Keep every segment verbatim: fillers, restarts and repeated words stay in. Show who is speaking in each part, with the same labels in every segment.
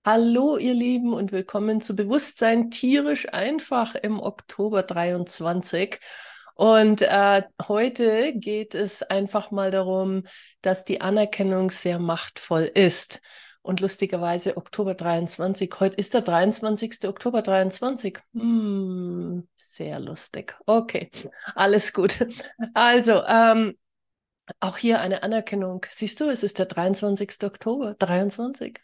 Speaker 1: Hallo, ihr Lieben, und willkommen zu Bewusstsein tierisch einfach im Oktober dreiundzwanzig. Und äh, heute geht es einfach mal darum, dass die Anerkennung sehr machtvoll ist. Und lustigerweise Oktober dreiundzwanzig, heute ist der dreiundzwanzigste Oktober dreiundzwanzig. Hm, sehr lustig. Okay, alles gut. Also, ähm, auch hier eine Anerkennung. Siehst du, es ist der dreiundzwanzigste Oktober dreiundzwanzig.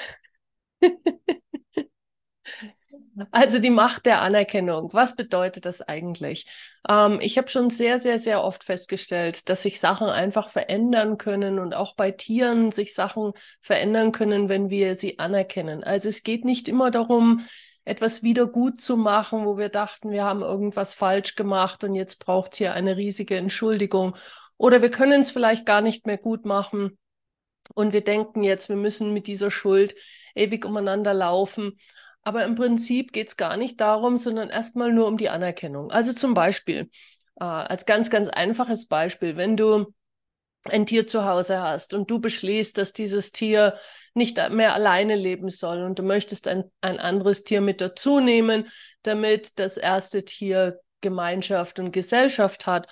Speaker 1: Also die Macht der Anerkennung. Was bedeutet das eigentlich? Ähm, ich habe schon sehr, sehr, sehr oft festgestellt, dass sich Sachen einfach verändern können und auch bei Tieren sich Sachen verändern können, wenn wir sie anerkennen. Also es geht nicht immer darum, etwas wieder gut zu machen, wo wir dachten, wir haben irgendwas falsch gemacht und jetzt braucht es hier eine riesige Entschuldigung. Oder wir können es vielleicht gar nicht mehr gut machen und wir denken jetzt, wir müssen mit dieser Schuld ewig umeinander laufen. Aber im Prinzip geht es gar nicht darum, sondern erstmal nur um die Anerkennung. Also zum Beispiel, äh, als ganz, ganz einfaches Beispiel, wenn du ein Tier zu Hause hast und du beschließt, dass dieses Tier nicht mehr alleine leben soll und du möchtest ein, ein anderes Tier mit dazu nehmen, damit das erste Tier Gemeinschaft und Gesellschaft hat.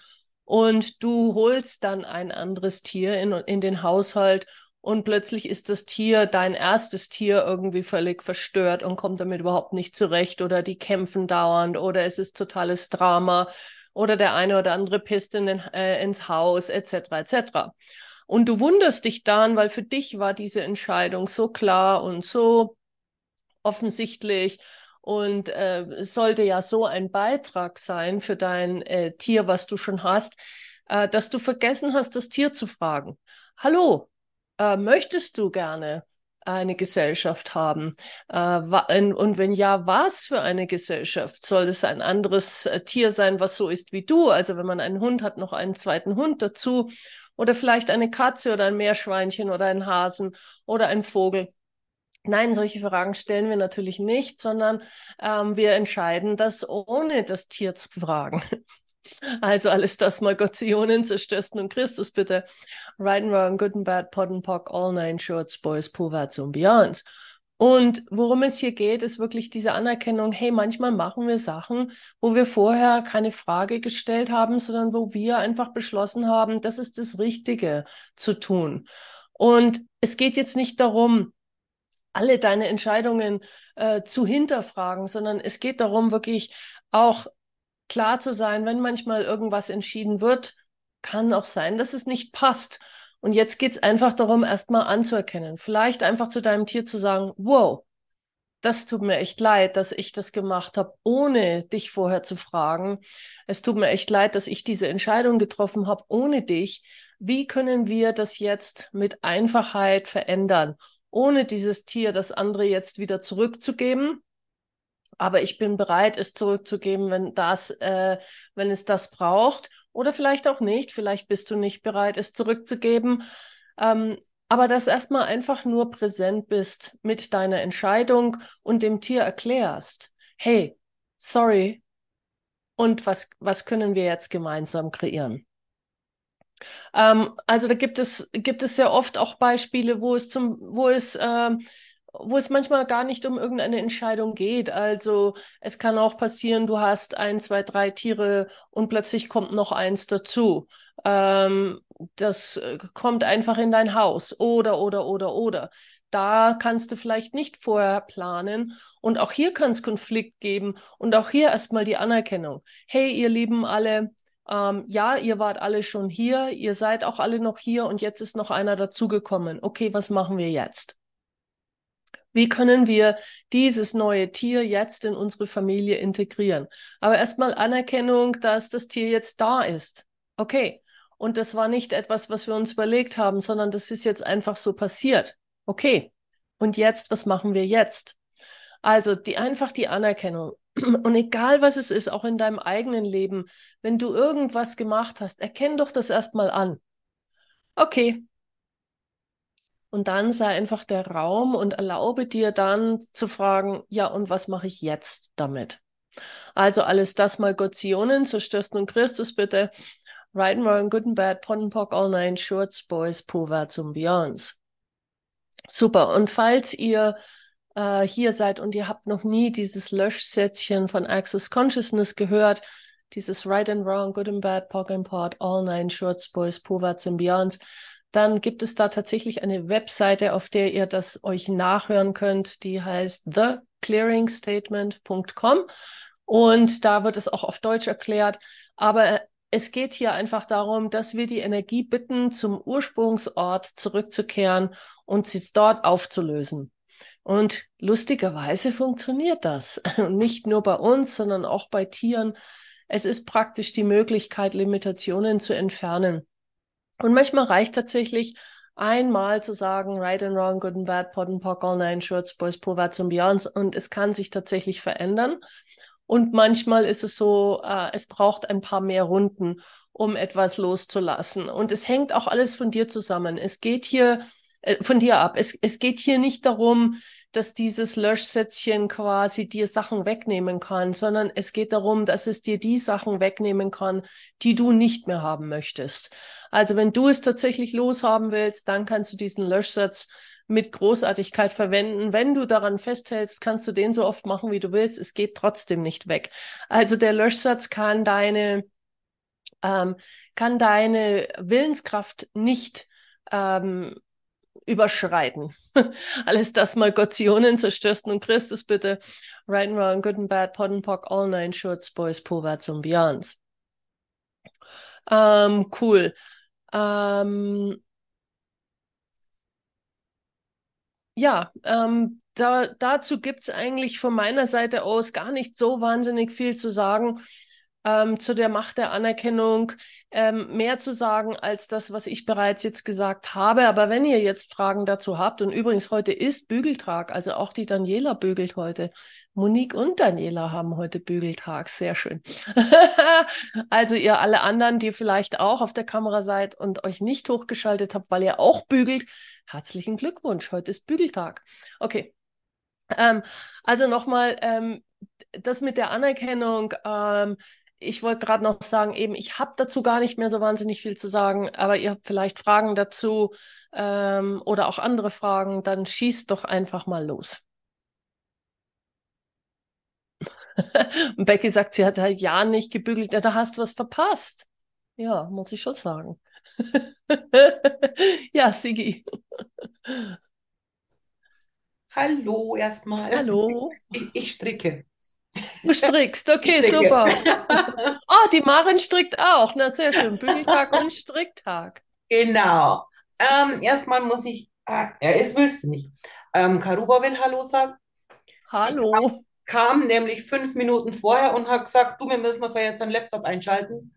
Speaker 1: Und du holst dann ein anderes Tier in, in den Haushalt und plötzlich ist das Tier, dein erstes Tier, irgendwie völlig verstört und kommt damit überhaupt nicht zurecht oder die kämpfen dauernd oder es ist totales Drama oder der eine oder andere pisst in den, äh, ins Haus, et cetera, et cetera. Und du wunderst dich dann, weil für dich war diese Entscheidung so klar und so offensichtlich und äh, es sollte ja so ein Beitrag sein für dein äh, Tier, was du schon hast, äh, dass du vergessen hast, das Tier zu fragen. Hallo, äh, möchtest du gerne eine Gesellschaft haben? Äh, und wenn ja, was für eine Gesellschaft? Soll es ein anderes äh, Tier sein, was so ist wie du? Also wenn man einen Hund hat, noch einen zweiten Hund dazu. Oder vielleicht eine Katze oder ein Meerschweinchen oder ein Hasen oder ein Vogel. Nein, solche Fragen stellen wir natürlich nicht, sondern ähm, wir entscheiden das, ohne das Tier zu fragen. Also alles das mal Gott, Zionen, zerstörsten und Christus bitte. Right and wrong, good and bad, pod and pock, all nine shorts, boys, Poverts und Beyonds. Und worum es hier geht, ist wirklich diese Anerkennung, hey, manchmal machen wir Sachen, wo wir vorher keine Frage gestellt haben, sondern wo wir einfach beschlossen haben, das ist das Richtige zu tun. Und es geht jetzt nicht darum, alle deine Entscheidungen äh, zu hinterfragen, sondern es geht darum, wirklich auch klar zu sein, wenn manchmal irgendwas entschieden wird, kann auch sein, dass es nicht passt. Und jetzt geht es einfach darum, erstmal anzuerkennen. Vielleicht einfach zu deinem Tier zu sagen, wow, das tut mir echt leid, dass ich das gemacht habe, ohne dich vorher zu fragen. Es tut mir echt leid, dass ich diese Entscheidung getroffen habe, ohne dich. Wie können wir das jetzt mit Einfachheit verändern, ohne dieses Tier, das andere jetzt wieder zurückzugeben? Aber ich bin bereit, es zurückzugeben, wenn das, äh, wenn es das braucht. Oder vielleicht auch nicht. Vielleicht bist du nicht bereit, es zurückzugeben. Ähm, aber dass erstmal einfach nur präsent bist mit deiner Entscheidung und dem Tier erklärst, hey, sorry, und was, was können wir jetzt gemeinsam kreieren? Ähm, also da gibt es, gibt es sehr oft auch Beispiele, wo es zum, wo es, ähm, wo es manchmal gar nicht um irgendeine Entscheidung geht. Also es kann auch passieren, du hast ein, zwei, drei Tiere und plötzlich kommt noch eins dazu. Ähm, das äh, kommt einfach in dein Haus oder, oder, oder, oder. Da kannst du vielleicht nicht vorher planen. Und auch hier kann es Konflikt geben. Und auch hier erstmal die Anerkennung. Hey, ihr Lieben alle, ähm, ja, ihr wart alle schon hier, ihr seid auch alle noch hier und jetzt ist noch einer dazugekommen. Okay, was machen wir jetzt? Wie können wir dieses neue Tier jetzt in unsere Familie integrieren? Aber erstmal Anerkennung, dass das Tier jetzt da ist. Okay. Und das war nicht etwas, was wir uns überlegt haben, sondern das ist jetzt einfach so passiert. Okay. Und jetzt, was machen wir jetzt? Also die, einfach die Anerkennung. Und egal was es ist, auch in deinem eigenen Leben, wenn du irgendwas gemacht hast, erkenn doch das erstmal an. Okay. Und dann sei einfach der Raum und erlaube dir dann zu fragen, ja, und was mache ich jetzt damit? Also alles das mal Gottsionen, zerstörst nun Christus bitte. Right and wrong, good and bad, pot and pock, all nine shorts, boys, Poverts und Beyonds. Super. Und falls ihr äh, hier seid und ihr habt noch nie dieses Löschsätzchen von Access Consciousness gehört, dieses Right and Wrong, Good and Bad, P O C and P O D, All Nine Shorts, Boys, Poverts and Beyonds, dann gibt es da tatsächlich eine Webseite, auf der ihr das euch nachhören könnt, die heißt the clearing statement punkt com und da wird es auch auf Deutsch erklärt, aber es geht hier einfach darum, dass wir die Energie bitten, zum Ursprungsort zurückzukehren und sie dort aufzulösen. Und lustigerweise funktioniert das. Und nicht nur bei uns, sondern auch bei Tieren. Es ist praktisch die Möglichkeit, Limitationen zu entfernen. Und manchmal reicht tatsächlich einmal zu sagen, right and wrong, good and bad, pot and pock, all nine shorts, boys, poverts und beyonds. Und es kann sich tatsächlich verändern. Und manchmal ist es so, äh, es braucht ein paar mehr Runden, um etwas loszulassen. Und es hängt auch alles von dir zusammen. Es geht hier äh, von dir ab. Es, es geht hier nicht darum, dass dieses Löschsätzchen quasi dir Sachen wegnehmen kann, sondern es geht darum, dass es dir die Sachen wegnehmen kann, die du nicht mehr haben möchtest. Also wenn du es tatsächlich loshaben willst, dann kannst du diesen Löschsatz mit Großartigkeit verwenden. Wenn du daran festhältst, kannst du den so oft machen, wie du willst. Es geht trotzdem nicht weg. Also der Löschsatz kann deine, ähm, kann deine Willenskraft nicht ähm, überschreiten. Alles das mal Gottionen zerstörst und Christus bitte. Right and wrong, good and bad, pot and pock, all nine shorts, boys, poverts und beyonds. Ähm, cool. Ähm, Ja, ähm, da, dazu gibt es eigentlich von meiner Seite aus gar nicht so wahnsinnig viel zu sagen. Ähm, zu der Macht der Anerkennung ähm, mehr zu sagen als das, was ich bereits jetzt gesagt habe. Aber wenn ihr jetzt Fragen dazu habt, und übrigens heute ist Bügeltag, also auch die Daniela bügelt heute. Monique und Daniela haben heute Bügeltag, sehr schön. Also ihr alle anderen, die vielleicht auch auf der Kamera seid und euch nicht hochgeschaltet habt, weil ihr auch bügelt, herzlichen Glückwunsch, heute ist Bügeltag. Okay, ähm, also nochmal, ähm, das mit der Anerkennung, ähm, ich wollte gerade noch sagen, eben, ich habe dazu gar nicht mehr so wahnsinnig viel zu sagen, aber ihr habt vielleicht Fragen dazu ähm, oder auch andere Fragen, dann schießt doch einfach mal los. Und Becky sagt, sie hat halt ja nicht gebügelt, ja, da hast du was verpasst. Ja, muss ich schon sagen. Ja, Sigi.
Speaker 2: Hallo erstmal.
Speaker 1: Hallo.
Speaker 2: Ich, ich stricke.
Speaker 1: Du strickst,
Speaker 2: Ich
Speaker 1: okay,
Speaker 2: stricke.
Speaker 1: super. Oh, die Maren strickt auch. Na, sehr schön. Bügeltag und Stricktag.
Speaker 2: Genau. Ähm, erstmal muss ich, ah, ja, jetzt willst du nicht. Ähm, Karuba will Hallo sagen. Die kam,
Speaker 1: Hallo.
Speaker 2: kam nämlich fünf Minuten vorher und hat gesagt, du, wir müssen mal jetzt einen Laptop einschalten.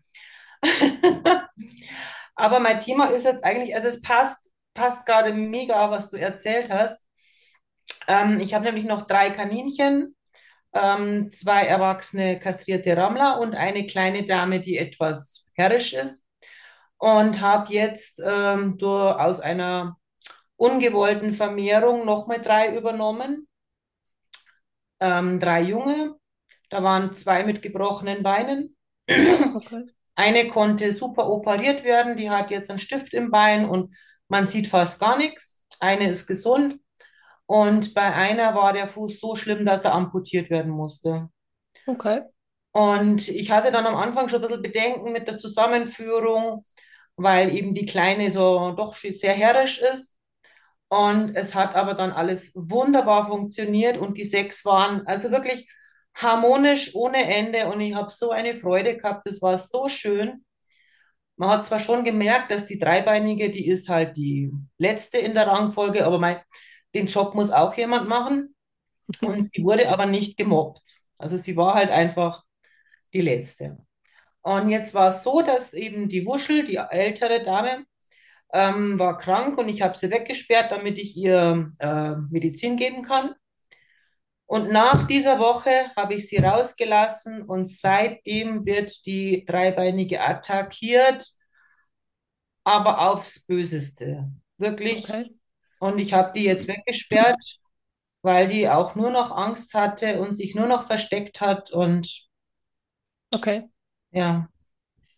Speaker 2: Aber mein Thema ist jetzt eigentlich, also es passt, passt gerade mega, was du erzählt hast. Ähm, ich habe nämlich noch drei Kaninchen, ähm, zwei erwachsene kastrierte Rammler und eine kleine Dame, die etwas herrisch ist. Und habe jetzt ähm, durch, aus einer ungewollten Vermehrung nochmal drei übernommen. Ähm, drei Junge. Da waren zwei mit gebrochenen Beinen.
Speaker 1: Okay.
Speaker 2: Eine konnte super operiert werden, die hat jetzt einen Stift im Bein und man sieht fast gar nichts. Eine ist gesund und bei einer war der Fuß so schlimm, dass er amputiert werden musste.
Speaker 1: Okay.
Speaker 2: Und ich hatte dann am Anfang schon ein bisschen Bedenken mit der Zusammenführung, weil eben die Kleine so doch sehr herrisch ist. Und es hat aber dann alles wunderbar funktioniert und die sechs waren also wirklich harmonisch ohne Ende und ich habe so eine Freude gehabt. Das war so schön. Man hat zwar schon gemerkt, dass die Dreibeinige, die ist halt die letzte in der Rangfolge, aber mein, den Job muss auch jemand machen. Und sie wurde aber nicht gemobbt. Also sie war halt einfach die letzte. Und jetzt war es so, dass eben die Wuschel, die ältere Dame, ähm, war krank und ich habe sie weggesperrt, damit ich ihr äh, Medizin geben kann. Und nach dieser Woche habe ich sie rausgelassen und seitdem wird die Dreibeinige attackiert, aber aufs Böseste. Wirklich.
Speaker 1: Okay.
Speaker 2: Und ich habe die jetzt weggesperrt, weil die auch nur noch Angst hatte und sich nur noch versteckt hat. Und
Speaker 1: Okay.
Speaker 2: ja,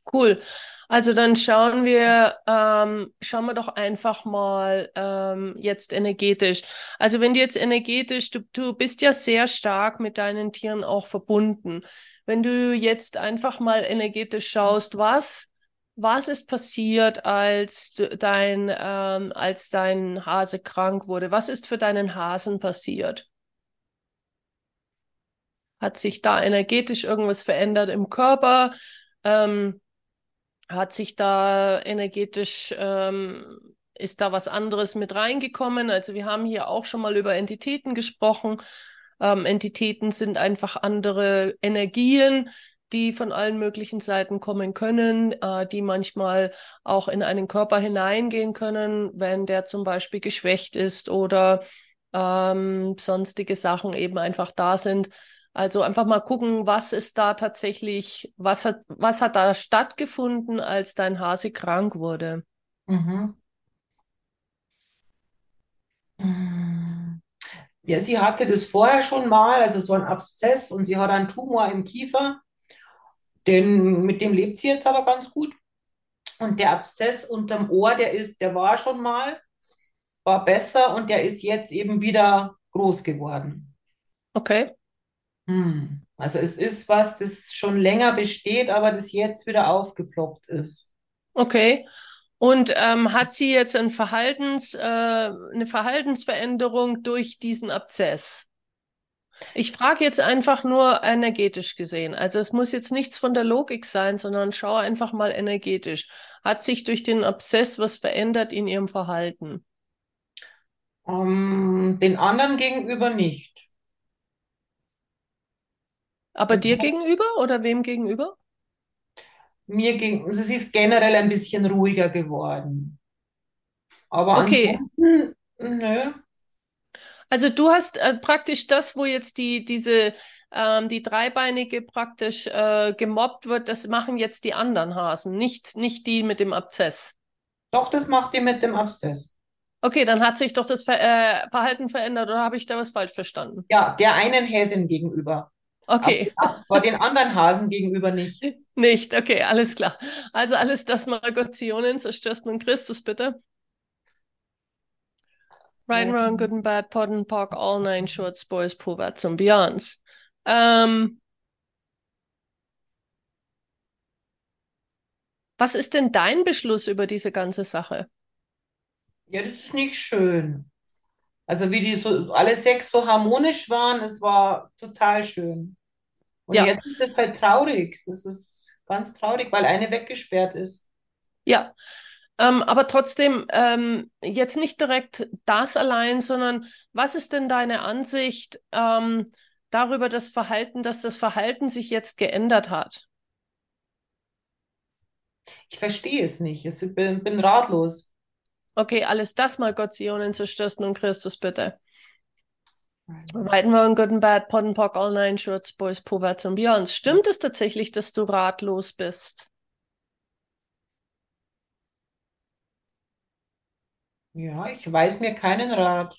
Speaker 1: Cool. Also dann schauen wir, ähm, schauen wir doch einfach mal ähm, jetzt energetisch. Also wenn du jetzt energetisch, du, du bist ja sehr stark mit deinen Tieren auch verbunden. Wenn du jetzt einfach mal energetisch schaust, was, was ist passiert, als du- dein, ähm, als dein Hase krank wurde? Was ist für deinen Hasen passiert? Hat sich da energetisch irgendwas verändert im Körper? Ähm, Hat sich da energetisch, ähm, ist da was anderes mit reingekommen? Also wir haben hier auch schon mal über Entitäten gesprochen. Ähm, Entitäten sind einfach andere Energien, die von allen möglichen Seiten kommen können, äh, die manchmal auch in einen Körper hineingehen können, wenn der zum Beispiel geschwächt ist oder ähm, sonstige Sachen eben einfach da sind. Also einfach mal gucken, was ist da tatsächlich, was hat, was hat da stattgefunden, als dein Hase krank wurde?
Speaker 2: Mhm. Mm. Ja, sie hatte das vorher schon mal, also so ein Abszess und sie hat einen Tumor im Kiefer, den, mit dem lebt sie jetzt aber ganz gut. Und der Abszess unterm Ohr, der ist, der war schon mal, war besser und der ist jetzt eben wieder groß geworden.
Speaker 1: Okay,
Speaker 2: Hm. Also es ist was, das schon länger besteht, aber das jetzt wieder aufgeploppt ist.
Speaker 1: okay. Und ähm, hat sie jetzt ein Verhaltens, äh, eine Verhaltensveränderung durch diesen Abszess? Ich frage jetzt einfach nur energetisch gesehen. Also es muss jetzt nichts von der Logik sein, sondern schau einfach mal energetisch. Hat sich durch den Abszess was verändert in ihrem Verhalten?
Speaker 2: Ähm, den anderen gegenüber nicht.
Speaker 1: Aber
Speaker 2: Den,
Speaker 1: dir gegenüber oder wem gegenüber?
Speaker 2: mir ging, also sie ist generell ein bisschen ruhiger geworden. Aber
Speaker 1: Okay,
Speaker 2: ansonsten, nö.
Speaker 1: also du hast äh, praktisch das, wo jetzt die, diese, ähm, die Dreibeinige praktisch äh, gemobbt wird, das machen jetzt die anderen Hasen, nicht, nicht die mit dem Abszess.
Speaker 2: Doch, das macht die mit dem Abszess.
Speaker 1: Okay, dann hat sich doch das Ver äh, Verhalten verändert oder habe ich da was falsch verstanden?
Speaker 2: Ja, der einen Häsin gegenüber. Aber,
Speaker 1: Okay,
Speaker 2: aber den anderen Hasen gegenüber nicht.
Speaker 1: nicht, okay, alles klar. Also alles das Margotionen, zerstörst nun Christus bitte. Right and wrong, good and bad, pod and pock, all nine shorts, boys, Poverts und Beyonds. Ähm, was ist denn dein Beschluss über diese ganze Sache?
Speaker 2: Ja, das ist nicht schön. Also wie die so alle sechs so harmonisch waren, es war total schön. Und
Speaker 1: Ja,
Speaker 2: jetzt ist es halt traurig. Das ist ganz traurig, weil eine weggesperrt ist.
Speaker 1: ja. Ähm, aber trotzdem, ähm, jetzt nicht direkt das allein, sondern was ist denn deine Ansicht ähm, darüber das Verhalten, dass das Verhalten sich jetzt geändert hat?
Speaker 2: Ich verstehe es nicht. Ich bin, bin ratlos.
Speaker 1: Okay, alles das mal Gott, Zionen, zerstörst nun Christus bitte. Right and wrong, good and bad, pod and pock, all nine shorts, boys, Poverts und Beyonds. Stimmt es tatsächlich, dass du ratlos bist?
Speaker 2: Ja, ich weiß mir keinen Rat.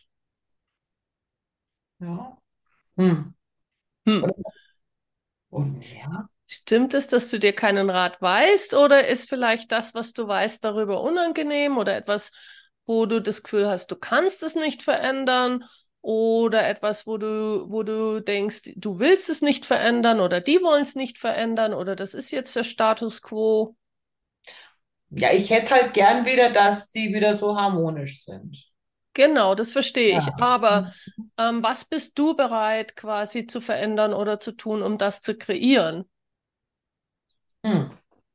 Speaker 2: Ja. Hm.
Speaker 1: Hm.
Speaker 2: Oder, und ja.
Speaker 1: Stimmt es, dass du dir keinen Rat weißt, oder ist vielleicht das, was du weißt, darüber unangenehm oder etwas, wo du das Gefühl hast, du kannst es nicht verändern oder etwas, wo du, wo du denkst, du willst es nicht verändern oder die wollen es nicht verändern oder das ist jetzt der Status quo?
Speaker 2: Ja, ich hätte halt gern wieder, dass die wieder so harmonisch sind.
Speaker 1: Genau, das verstehe ich.
Speaker 2: Ja.
Speaker 1: Aber ähm, was bist du bereit quasi zu verändern oder zu tun, um das zu kreieren?
Speaker 2: Hm.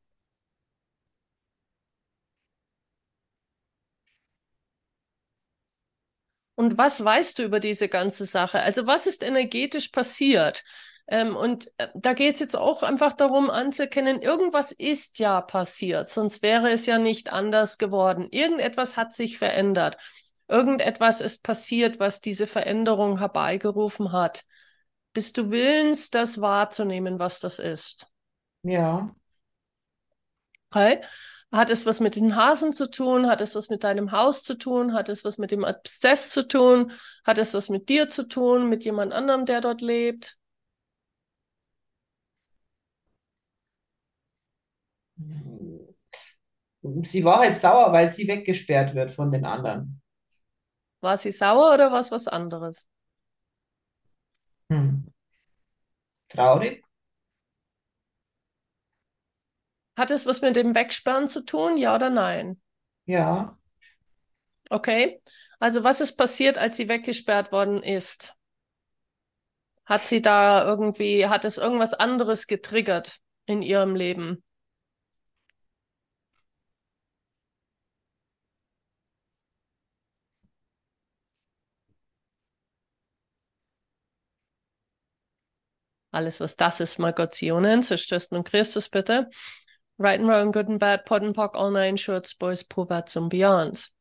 Speaker 1: Und was weißt du über diese ganze Sache? Also was ist energetisch passiert? Ähm, und äh, da geht es jetzt auch einfach darum anzuerkennen, irgendwas ist ja passiert, sonst wäre es ja nicht anders geworden. Irgendetwas hat sich verändert. Irgendetwas ist passiert, was diese Veränderung herbeigerufen hat. Bist du willens, das wahrzunehmen, was das ist?
Speaker 2: Ja.
Speaker 1: Okay. Hat es was mit den Hasen zu tun? Hat es was mit deinem Haus zu tun? Hat es was mit dem Abszess zu tun? Hat es was mit dir zu tun? Mit jemand anderem, der dort lebt?
Speaker 2: Sie war halt sauer, weil sie weggesperrt wird von den anderen.
Speaker 1: War sie sauer oder war es was anderes?
Speaker 2: Hm. Traurig?
Speaker 1: Hat es was mit dem Wegsperren zu tun, ja oder nein?
Speaker 2: Ja.
Speaker 1: Okay. Also was ist passiert, als sie weggesperrt worden ist? Hat sie da irgendwie, hat es irgendwas anderes getriggert in ihrem Leben? Alles, was das ist, Margotionen, zerstörst und Christus bitte. Right and wrong, good and bad, pod and pock, all nine shorts, boys, Proverbs und Beyonds.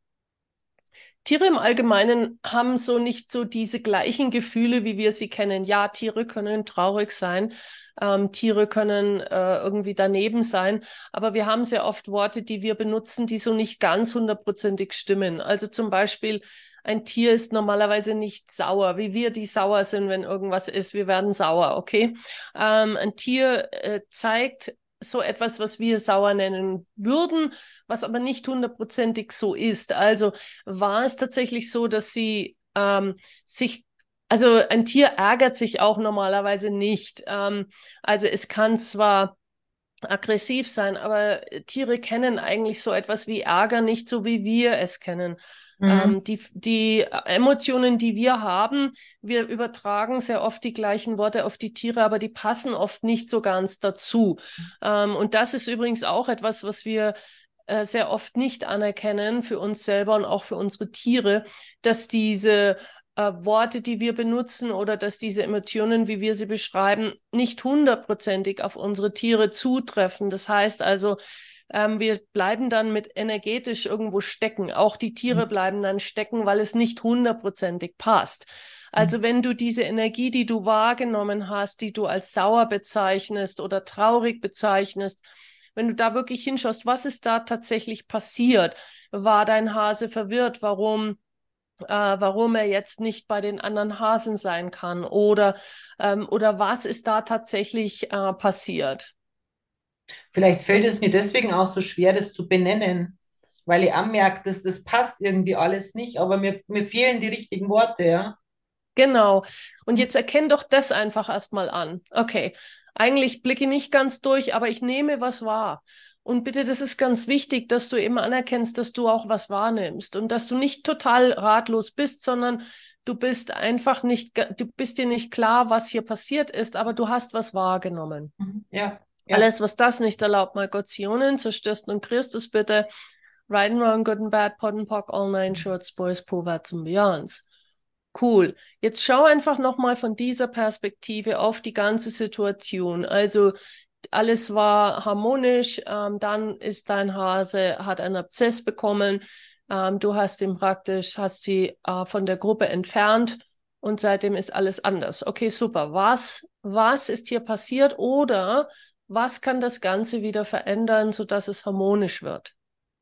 Speaker 1: Tiere im Allgemeinen haben so nicht so diese gleichen Gefühle, wie wir sie kennen. Ja, Tiere können traurig sein, ähm, Tiere können äh, irgendwie daneben sein, aber wir haben sehr oft Worte, die wir benutzen, die so nicht ganz hundertprozentig stimmen. Also zum Beispiel, ein Tier ist normalerweise nicht sauer, wie wir, die sauer sind, wenn irgendwas ist. Wir werden sauer, okay? Ähm, ein Tier äh, zeigt so etwas, was wir sauer nennen würden, was aber nicht hundertprozentig so ist. Also war es tatsächlich so, dass sie ähm, sich, also ein Tier ärgert sich auch normalerweise nicht. Ähm, also es kann zwar aggressiv sein, aber Tiere kennen eigentlich so etwas wie Ärger nicht so, wie wir es kennen.
Speaker 2: Mhm.
Speaker 1: Ähm, die, die Emotionen, die wir haben, wir übertragen sehr oft die gleichen Worte auf die Tiere, aber die passen oft nicht so ganz dazu. Ähm, und das ist übrigens auch etwas, was wir äh, sehr oft nicht anerkennen für uns selber und auch für unsere Tiere, dass diese äh, Worte, die wir benutzen oder dass diese Emotionen, wie wir sie beschreiben, nicht hundertprozentig auf unsere Tiere zutreffen. Das heißt also, ähm, wir bleiben dann mit energetisch irgendwo stecken. Auch die Tiere bleiben dann stecken, weil es nicht hundertprozentig passt. Also wenn du diese Energie, die du wahrgenommen hast, die du als sauer bezeichnest oder traurig bezeichnest, wenn du da wirklich hinschaust, was ist da tatsächlich passiert? War dein Hase verwirrt? Warum äh, warum er jetzt nicht bei den anderen Hasen sein kann oder, ähm, oder was ist da tatsächlich äh, passiert.
Speaker 2: Vielleicht fällt es mir deswegen auch so schwer, das zu benennen, weil ich anmerke, dass das passt irgendwie alles nicht, aber mir, mir fehlen die richtigen Worte, ja.
Speaker 1: Genau. Und jetzt erkenn doch das einfach erstmal an. Okay, eigentlich blicke nicht ganz durch, aber ich nehme was wahr. Und bitte, das ist ganz wichtig, dass du eben anerkennst, dass du auch was wahrnimmst und dass du nicht total ratlos bist, sondern du bist einfach nicht, du bist dir nicht klar, was hier passiert ist, aber du hast was wahrgenommen.
Speaker 2: Mhm. Ja, ja.
Speaker 1: Alles, was das nicht erlaubt, Malgotionen, zerstörst und Christus bitte. Right and wrong, good and bad, pod and pock, all nine shorts, boys, Proverbs und Beyonds. Cool. Jetzt schau einfach nochmal von dieser Perspektive auf die ganze Situation. Also alles war harmonisch, ähm, dann ist dein Hase, hat einen Abszess bekommen, ähm, du hast ihn praktisch, hast sie äh, von der Gruppe entfernt und seitdem ist alles anders. Okay, super. Was, was ist hier passiert oder was kann das Ganze wieder verändern, sodass es harmonisch wird?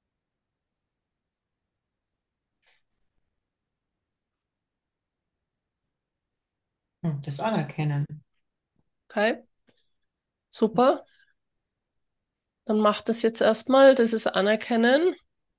Speaker 2: Hm, das anerkennen.
Speaker 1: Okay, super. Dann mach das jetzt erstmal, das ist Anerkennen.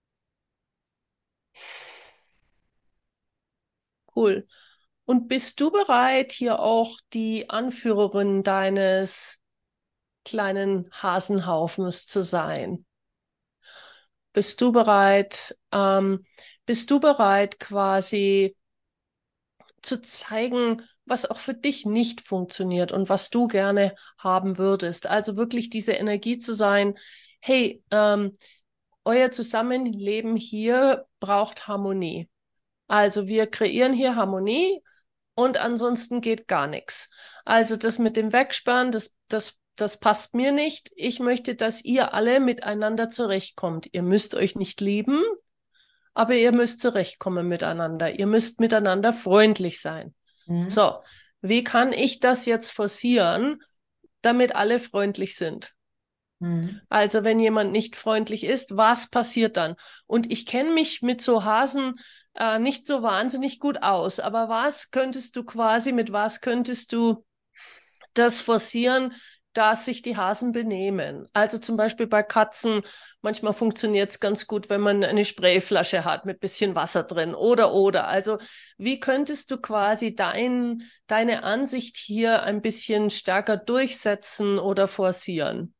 Speaker 1: Cool. Und bist du bereit, hier auch die Anführerin deines kleinen Hasenhaufens zu sein? Bist du bereit, ähm, bist du bereit, quasi zu zeigen, was auch für dich nicht funktioniert und was du gerne haben würdest? Also wirklich diese Energie zu sein, hey, ähm, euer Zusammenleben hier braucht Harmonie. Also wir kreieren hier Harmonie und ansonsten geht gar nichts. Also das mit dem Wegsperren, das, das, das passt mir nicht. Ich möchte, dass ihr alle miteinander zurechtkommt. Ihr müsst euch nicht lieben, aber ihr müsst zurechtkommen miteinander. Ihr müsst miteinander freundlich sein.
Speaker 2: Mhm.
Speaker 1: So, wie kann ich das jetzt forcieren, damit alle freundlich sind?
Speaker 2: Mhm.
Speaker 1: Also wenn jemand nicht freundlich ist, was passiert dann? Und ich kenne mich mit so Hasen äh, nicht so wahnsinnig gut aus, aber was könntest du quasi, mit was könntest du das forcieren, dass sich die Hasen benehmen. Also zum Beispiel bei Katzen, manchmal funktioniert es ganz gut, wenn man eine Sprayflasche hat mit bisschen Wasser drin oder oder. Also wie könntest du quasi dein, deine Ansicht hier ein bisschen stärker durchsetzen oder forcieren?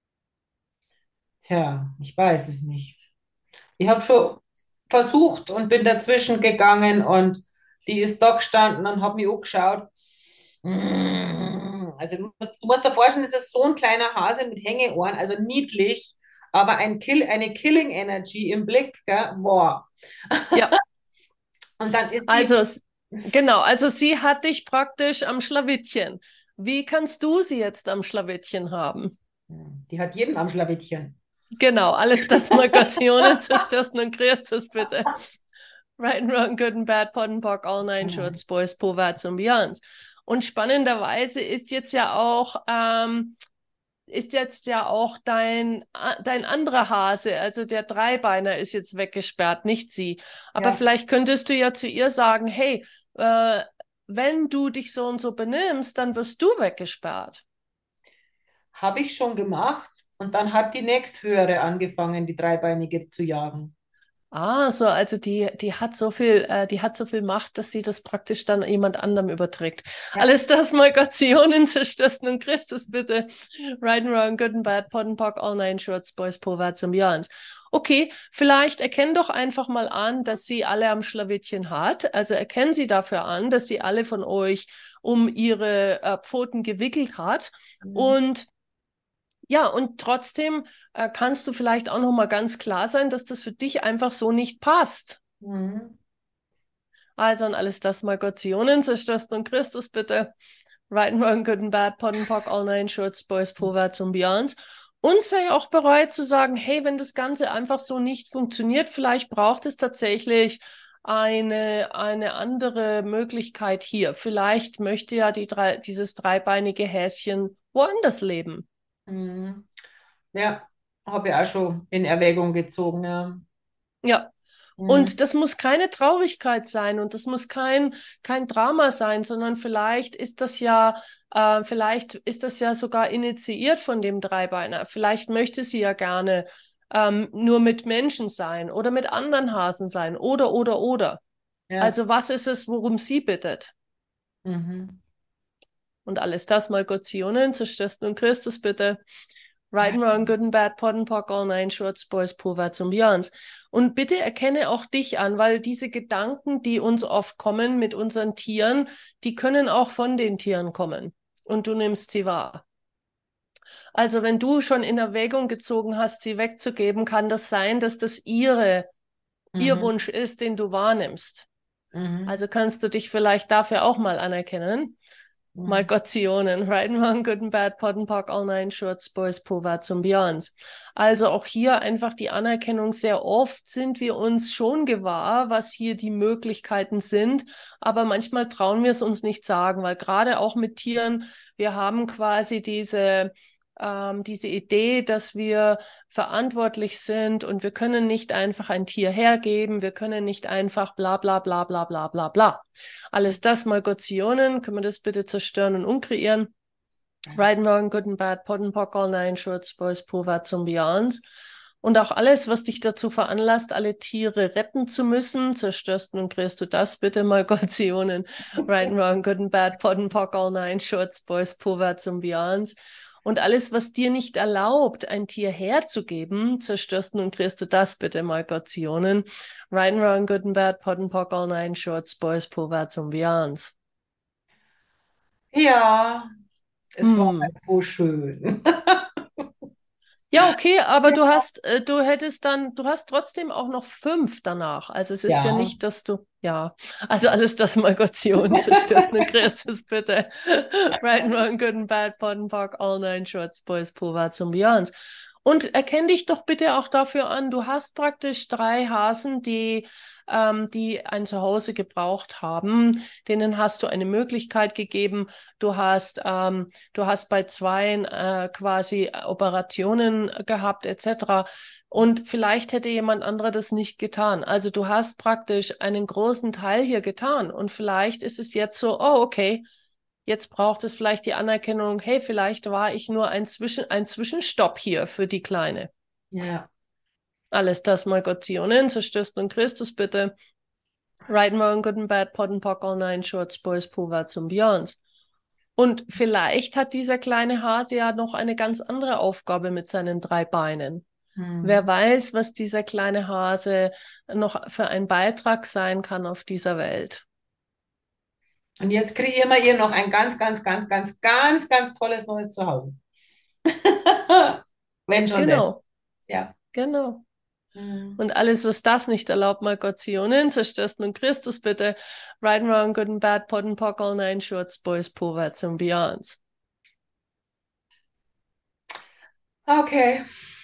Speaker 2: Tja, ich weiß es nicht. Ich habe schon versucht und bin dazwischen gegangen und die ist da gestanden und hat mich angeschaut. Mm, Also du musst, du musst dir vorstellen, das ist so ein kleiner Hase mit Hängeohren, also niedlich, aber ein Kill, eine Killing Energy im Blick, gell? Boah.
Speaker 1: Ja,
Speaker 2: Und dann ist die,
Speaker 1: also s- genau, also sie hat dich praktisch am Schlawittchen. Wie kannst du sie jetzt am Schlawittchen haben?
Speaker 2: die hat jeden am Schlawittchen.
Speaker 1: Genau, alles das Magationen zerstörst und Christus bitte. Right and wrong, good and bad, Pod and Pock, all nine shorts, boys, Povats und Beyonds. Und spannenderweise ist jetzt ja auch, ähm, ist jetzt ja auch dein, dein anderer Hase, also der Dreibeiner ist jetzt weggesperrt, nicht sie. Aber
Speaker 2: Ja,
Speaker 1: vielleicht könntest du ja zu ihr sagen, hey, äh, wenn du dich so und so benimmst, dann wirst du weggesperrt.
Speaker 2: habe ich schon gemacht. Und dann hat die nächsthöhere angefangen, die Dreibeinige zu jagen.
Speaker 1: Ah, so, also die, die hat so viel, äh, die hat so viel Macht, dass sie das praktisch dann jemand anderem überträgt.
Speaker 2: Ja.
Speaker 1: Alles das Magationen zerstörsten und Christus bitte. Right and wrong, good and bad, Pod and Pock, all nine shorts, boys, Povats und Beyonds. Okay, vielleicht erkenn doch einfach mal an, dass sie alle am Schlawittchen hat. Also erkennen sie dafür an, dass sie alle von euch um ihre äh, Pfoten gewickelt hat.
Speaker 2: Mhm.
Speaker 1: Und ja, und trotzdem äh, kannst du vielleicht auch noch mal ganz klar sein, dass das für dich einfach so nicht passt.
Speaker 2: Mhm.
Speaker 1: Also und alles das mal Gott Zionen, zerstörst und Christus bitte. Right and wrong, good and bad, Pod and Pock, all nine shorts, boys, Povats und Beyonds. Und sei auch bereit zu sagen, hey, wenn das Ganze einfach so nicht funktioniert, vielleicht braucht es tatsächlich eine, eine andere Möglichkeit hier. Vielleicht möchte ja die drei, dieses dreibeinige Häschen woanders leben.
Speaker 2: Mhm. Ja, habe ich auch schon in Erwägung gezogen, ja.
Speaker 1: Ja,
Speaker 2: Mhm.
Speaker 1: und das muss keine Traurigkeit sein und das muss kein, kein Drama sein, sondern vielleicht ist das ja, äh, vielleicht ist das ja sogar initiiert von dem Dreibeiner. Vielleicht möchte sie ja gerne ähm, nur mit Menschen sein oder mit anderen Hasen sein oder, oder, oder.
Speaker 2: Ja.
Speaker 1: Also was ist es, worum sie bittet?
Speaker 2: Mhm.
Speaker 1: Und alles das mal Gott Zionen, zerstörst nun Christus bitte. Right and wrong, good and bad, Pod and Pock, all nine shorts, boys, Povats und Beyonds. Und bitte erkenne auch dich an, weil diese Gedanken, die uns oft kommen mit unseren Tieren, die können auch von den Tieren kommen. Und du nimmst sie wahr. Also wenn du schon in Erwägung gezogen hast, sie wegzugeben, kann das sein, dass das ihre, ihr
Speaker 2: Mhm.
Speaker 1: Wunsch ist, den du wahrnimmst.
Speaker 2: Mhm.
Speaker 1: Also kannst du dich vielleicht dafür auch mal anerkennen.
Speaker 2: Mhm.
Speaker 1: Malgotionen, right and wrong, good and bad, Pod and Pock, all nine shorts, boys, Povats und Beyonds. Also auch hier einfach die Anerkennung. Sehr oft sind wir uns schon gewahr, was hier die Möglichkeiten sind, aber manchmal trauen wir es uns nicht sagen, weil gerade auch mit Tieren, wir haben quasi diese ähm, diese Idee, dass wir verantwortlich sind und wir können nicht einfach ein Tier hergeben, wir können nicht einfach bla bla bla bla bla bla bla. Alles das mal Gotionen, können wir das bitte zerstören und umkreieren. Right and wrong, good and bad, Pod and Pock, all nine shorts, boys, Povats und Beyonds. Und auch alles, was dich dazu veranlasst, alle Tiere retten zu müssen, zerstörst und kriegst du das bitte mal Gotionen. Right and wrong, good and bad, Pod and Pock, all nine shorts, boys, Povats und Beyonds. Und alles, was dir nicht erlaubt, ein Tier herzugeben, zerstörst und kriegst du das bitte mal Gotionen. Right and wrong, good and bad, Pod and Pock, all nine shorts, boys, Povats und Beyonds.
Speaker 2: Ja, es war
Speaker 1: Hm.
Speaker 2: halt so schön.
Speaker 1: Ja, okay, aber du hast, äh, du hättest dann, du hast trotzdem auch noch fünf danach. Also es ist ja
Speaker 2: Ja.
Speaker 1: nicht, dass du, ja, also alles das Malgation zerstörst und Christus bitte. Right and wrong, good and bad, Pod and Pock, all nine shorts, boys, Povats und Beyonds. Und erkenn dich doch bitte auch dafür an, du hast praktisch drei Hasen, die, ähm, die ein Zuhause gebraucht haben. Denen hast du eine Möglichkeit gegeben. Du hast, ähm, du hast bei zweien äh, quasi Operationen gehabt, et cetera. Und vielleicht hätte jemand anderer das nicht getan. Also du hast praktisch einen großen Teil hier getan. Und vielleicht ist es jetzt so, oh, okay, Jetzt braucht es vielleicht die Anerkennung, hey, vielleicht war ich nur ein, Zwischen, ein Zwischenstopp hier für die Kleine.
Speaker 2: Ja.
Speaker 1: Alles das mal Gott Zionen, zerstörst und Christus bitte. Right and wrong, good and bad, pot and pock, all nine shorts, boys, Povats und Beyonds. Und vielleicht hat dieser kleine Hase ja noch eine ganz andere Aufgabe mit seinen drei Beinen. Wer
Speaker 2: Hm.
Speaker 1: weiß, was dieser kleine Hase noch für ein Beitrag sein kann auf dieser Welt.
Speaker 2: Und jetzt kreieren wir ihr noch ein ganz, ganz, ganz, ganz, ganz, ganz tolles neues Zuhause. Wenn schon denn.
Speaker 1: Genau,
Speaker 2: Ja.
Speaker 1: genau.
Speaker 2: Hm.
Speaker 1: Und alles, was das nicht erlaubt, mal Gott Zionen, zerstörst nun Christus bitte. Right and wrong, good and bad, pot and pock, all nine shorts, boys, Povats und Beyonds.
Speaker 2: Okay.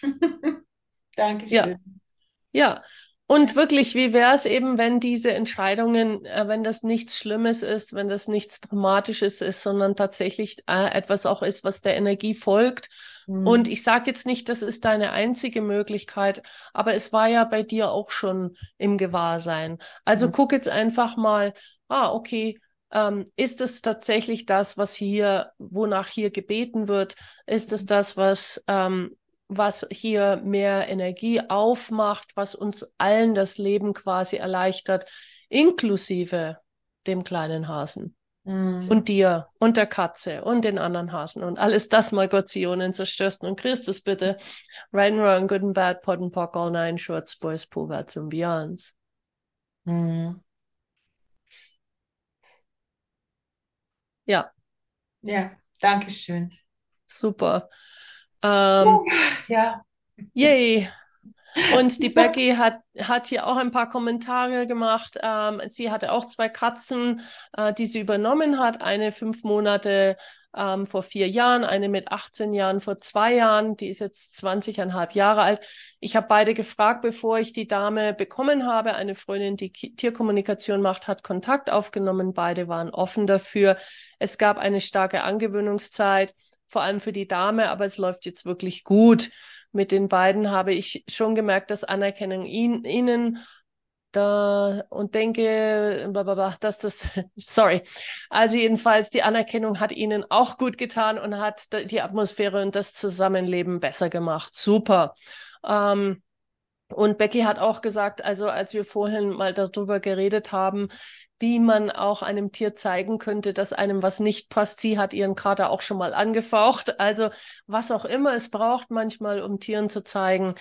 Speaker 1: Ja,
Speaker 2: Dankeschön.
Speaker 1: ja. Und wirklich, wie wäre es eben, wenn diese Entscheidungen, äh, wenn das nichts Schlimmes ist, wenn das nichts Dramatisches ist, sondern tatsächlich äh, etwas auch ist, was der Energie folgt. Und
Speaker 2: Hm.
Speaker 1: ich sage jetzt nicht, das ist deine einzige Möglichkeit, aber es war ja bei dir auch schon im Gewahrsein. Also
Speaker 2: Hm.
Speaker 1: guck jetzt einfach mal, ah, okay, ähm, ist es tatsächlich das, was hier, wonach hier gebeten wird? Ist es das, was ähm, was hier mehr Energie aufmacht, was uns allen das Leben quasi erleichtert, inklusive dem kleinen Hasen
Speaker 2: Hm.
Speaker 1: und dir und der Katze und den anderen Hasen und alles das mal Gott Zionen zerstörst und Christus bitte. Right and wrong, good and bad, pot and pock, all nine shorts, boys, Povats und Beyonds.
Speaker 2: Hm.
Speaker 1: Ja,
Speaker 2: Ja, Dankeschön.
Speaker 1: super. Ähm,
Speaker 2: Ja.
Speaker 1: yay. Und die Becky hat, hat hier auch ein paar Kommentare gemacht. Ähm, sie hatte auch zwei Katzen, äh, die sie übernommen hat. Eine fünf Monate ähm, vor vier Jahren, eine mit achtzehn Jahren vor zwei Jahren. Die ist jetzt zwanzig Komma fünf Jahre alt. Ich habe beide gefragt, bevor ich die Dame bekommen habe. Eine Freundin, die Ki- Tierkommunikation macht, hat Kontakt aufgenommen. Beide waren offen dafür. Es gab eine starke Angewöhnungszeit, vor allem für die Dame, aber es läuft jetzt wirklich gut. Mit den beiden habe ich schon gemerkt, dass Anerkennung ihn, ihnen da und denke, blablabla, dass das, sorry. Also jedenfalls, die Anerkennung hat ihnen auch gut getan und hat die Atmosphäre und das Zusammenleben besser gemacht. Super. Ähm, und Becky hat auch gesagt, also als wir vorhin mal darüber geredet haben, wie man auch einem Tier zeigen könnte, dass einem was nicht passt. Sie hat ihren Kater auch schon mal angefaucht. Also was auch immer es braucht manchmal, um Tieren zu zeigen,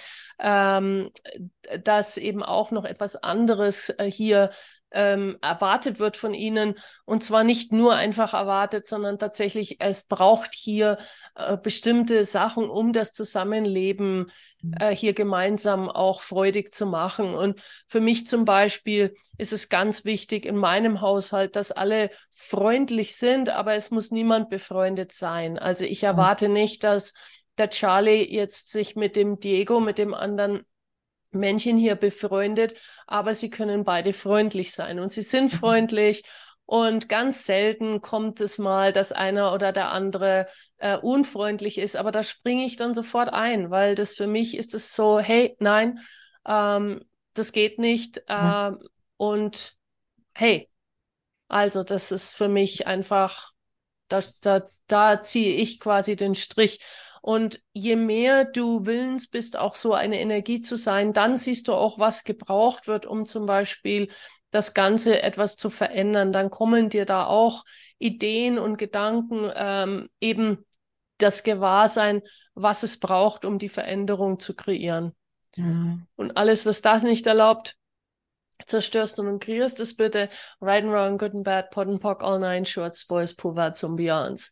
Speaker 1: ähm, dass eben auch noch etwas anderes äh, hier ähm, erwartet wird von ihnen. Und zwar nicht nur einfach erwartet, sondern tatsächlich, es braucht hier äh, bestimmte Sachen, um das Zusammenleben äh, hier gemeinsam auch freudig zu machen. Und für mich zum Beispiel ist es ganz wichtig in meinem Haushalt, dass alle freundlich sind, aber es muss niemand befreundet sein. Also ich erwarte nicht, dass der Charlie jetzt sich mit dem Diego, mit dem anderen Männchen hier befreundet, aber sie können beide freundlich sein und sie sind freundlich und ganz selten kommt es mal, dass einer oder der andere äh, unfreundlich ist, aber da springe ich dann sofort ein, weil das für mich ist es so, hey, nein, ähm, das geht nicht äh, und hey, also das ist für mich einfach, das, da, da ziehe ich quasi den Strich. Und je mehr du willens bist, auch so eine Energie zu sein, dann siehst du auch, was gebraucht wird, um zum Beispiel das Ganze etwas zu verändern. Dann kommen dir da auch Ideen und Gedanken, ähm, eben das Gewahrsein, was es braucht, um die Veränderung zu kreieren.
Speaker 2: Mhm.
Speaker 1: Und alles, was das nicht erlaubt, zerstörst und kreierst es bitte. Right and wrong, good and bad, pot and pock, all nine shorts, boys, Povats und Beyonds.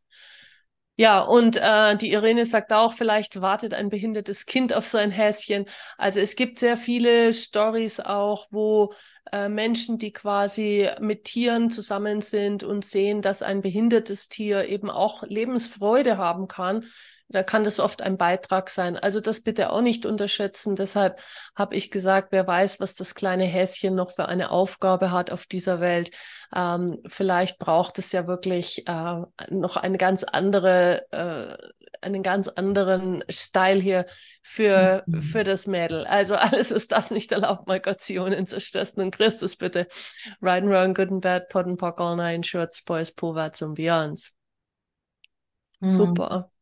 Speaker 1: Ja, und äh, die Irene sagt auch, vielleicht wartet ein behindertes Kind auf sein Häschen. Also es gibt sehr viele Stories auch, wo äh, Menschen, die quasi mit Tieren zusammen sind und sehen, dass ein behindertes Tier eben auch Lebensfreude haben kann, da kann das oft ein Beitrag sein. Also das bitte auch nicht unterschätzen. Deshalb habe ich gesagt, wer weiß, was das kleine Häschen noch für eine Aufgabe hat auf dieser Welt. Ähm, vielleicht braucht es ja wirklich äh, noch eine ganz andere, äh, einen ganz anderen Style hier für, für
Speaker 2: Mhm.
Speaker 1: das Mädel. Also alles ist das nicht erlaubt, mal Gott, Zionen zerstörst und Christus bitte. Right and wrong, good and bad, pot and pock, all nine shorts, boys, Povats und Beyonds.
Speaker 2: Mhm.
Speaker 1: Super.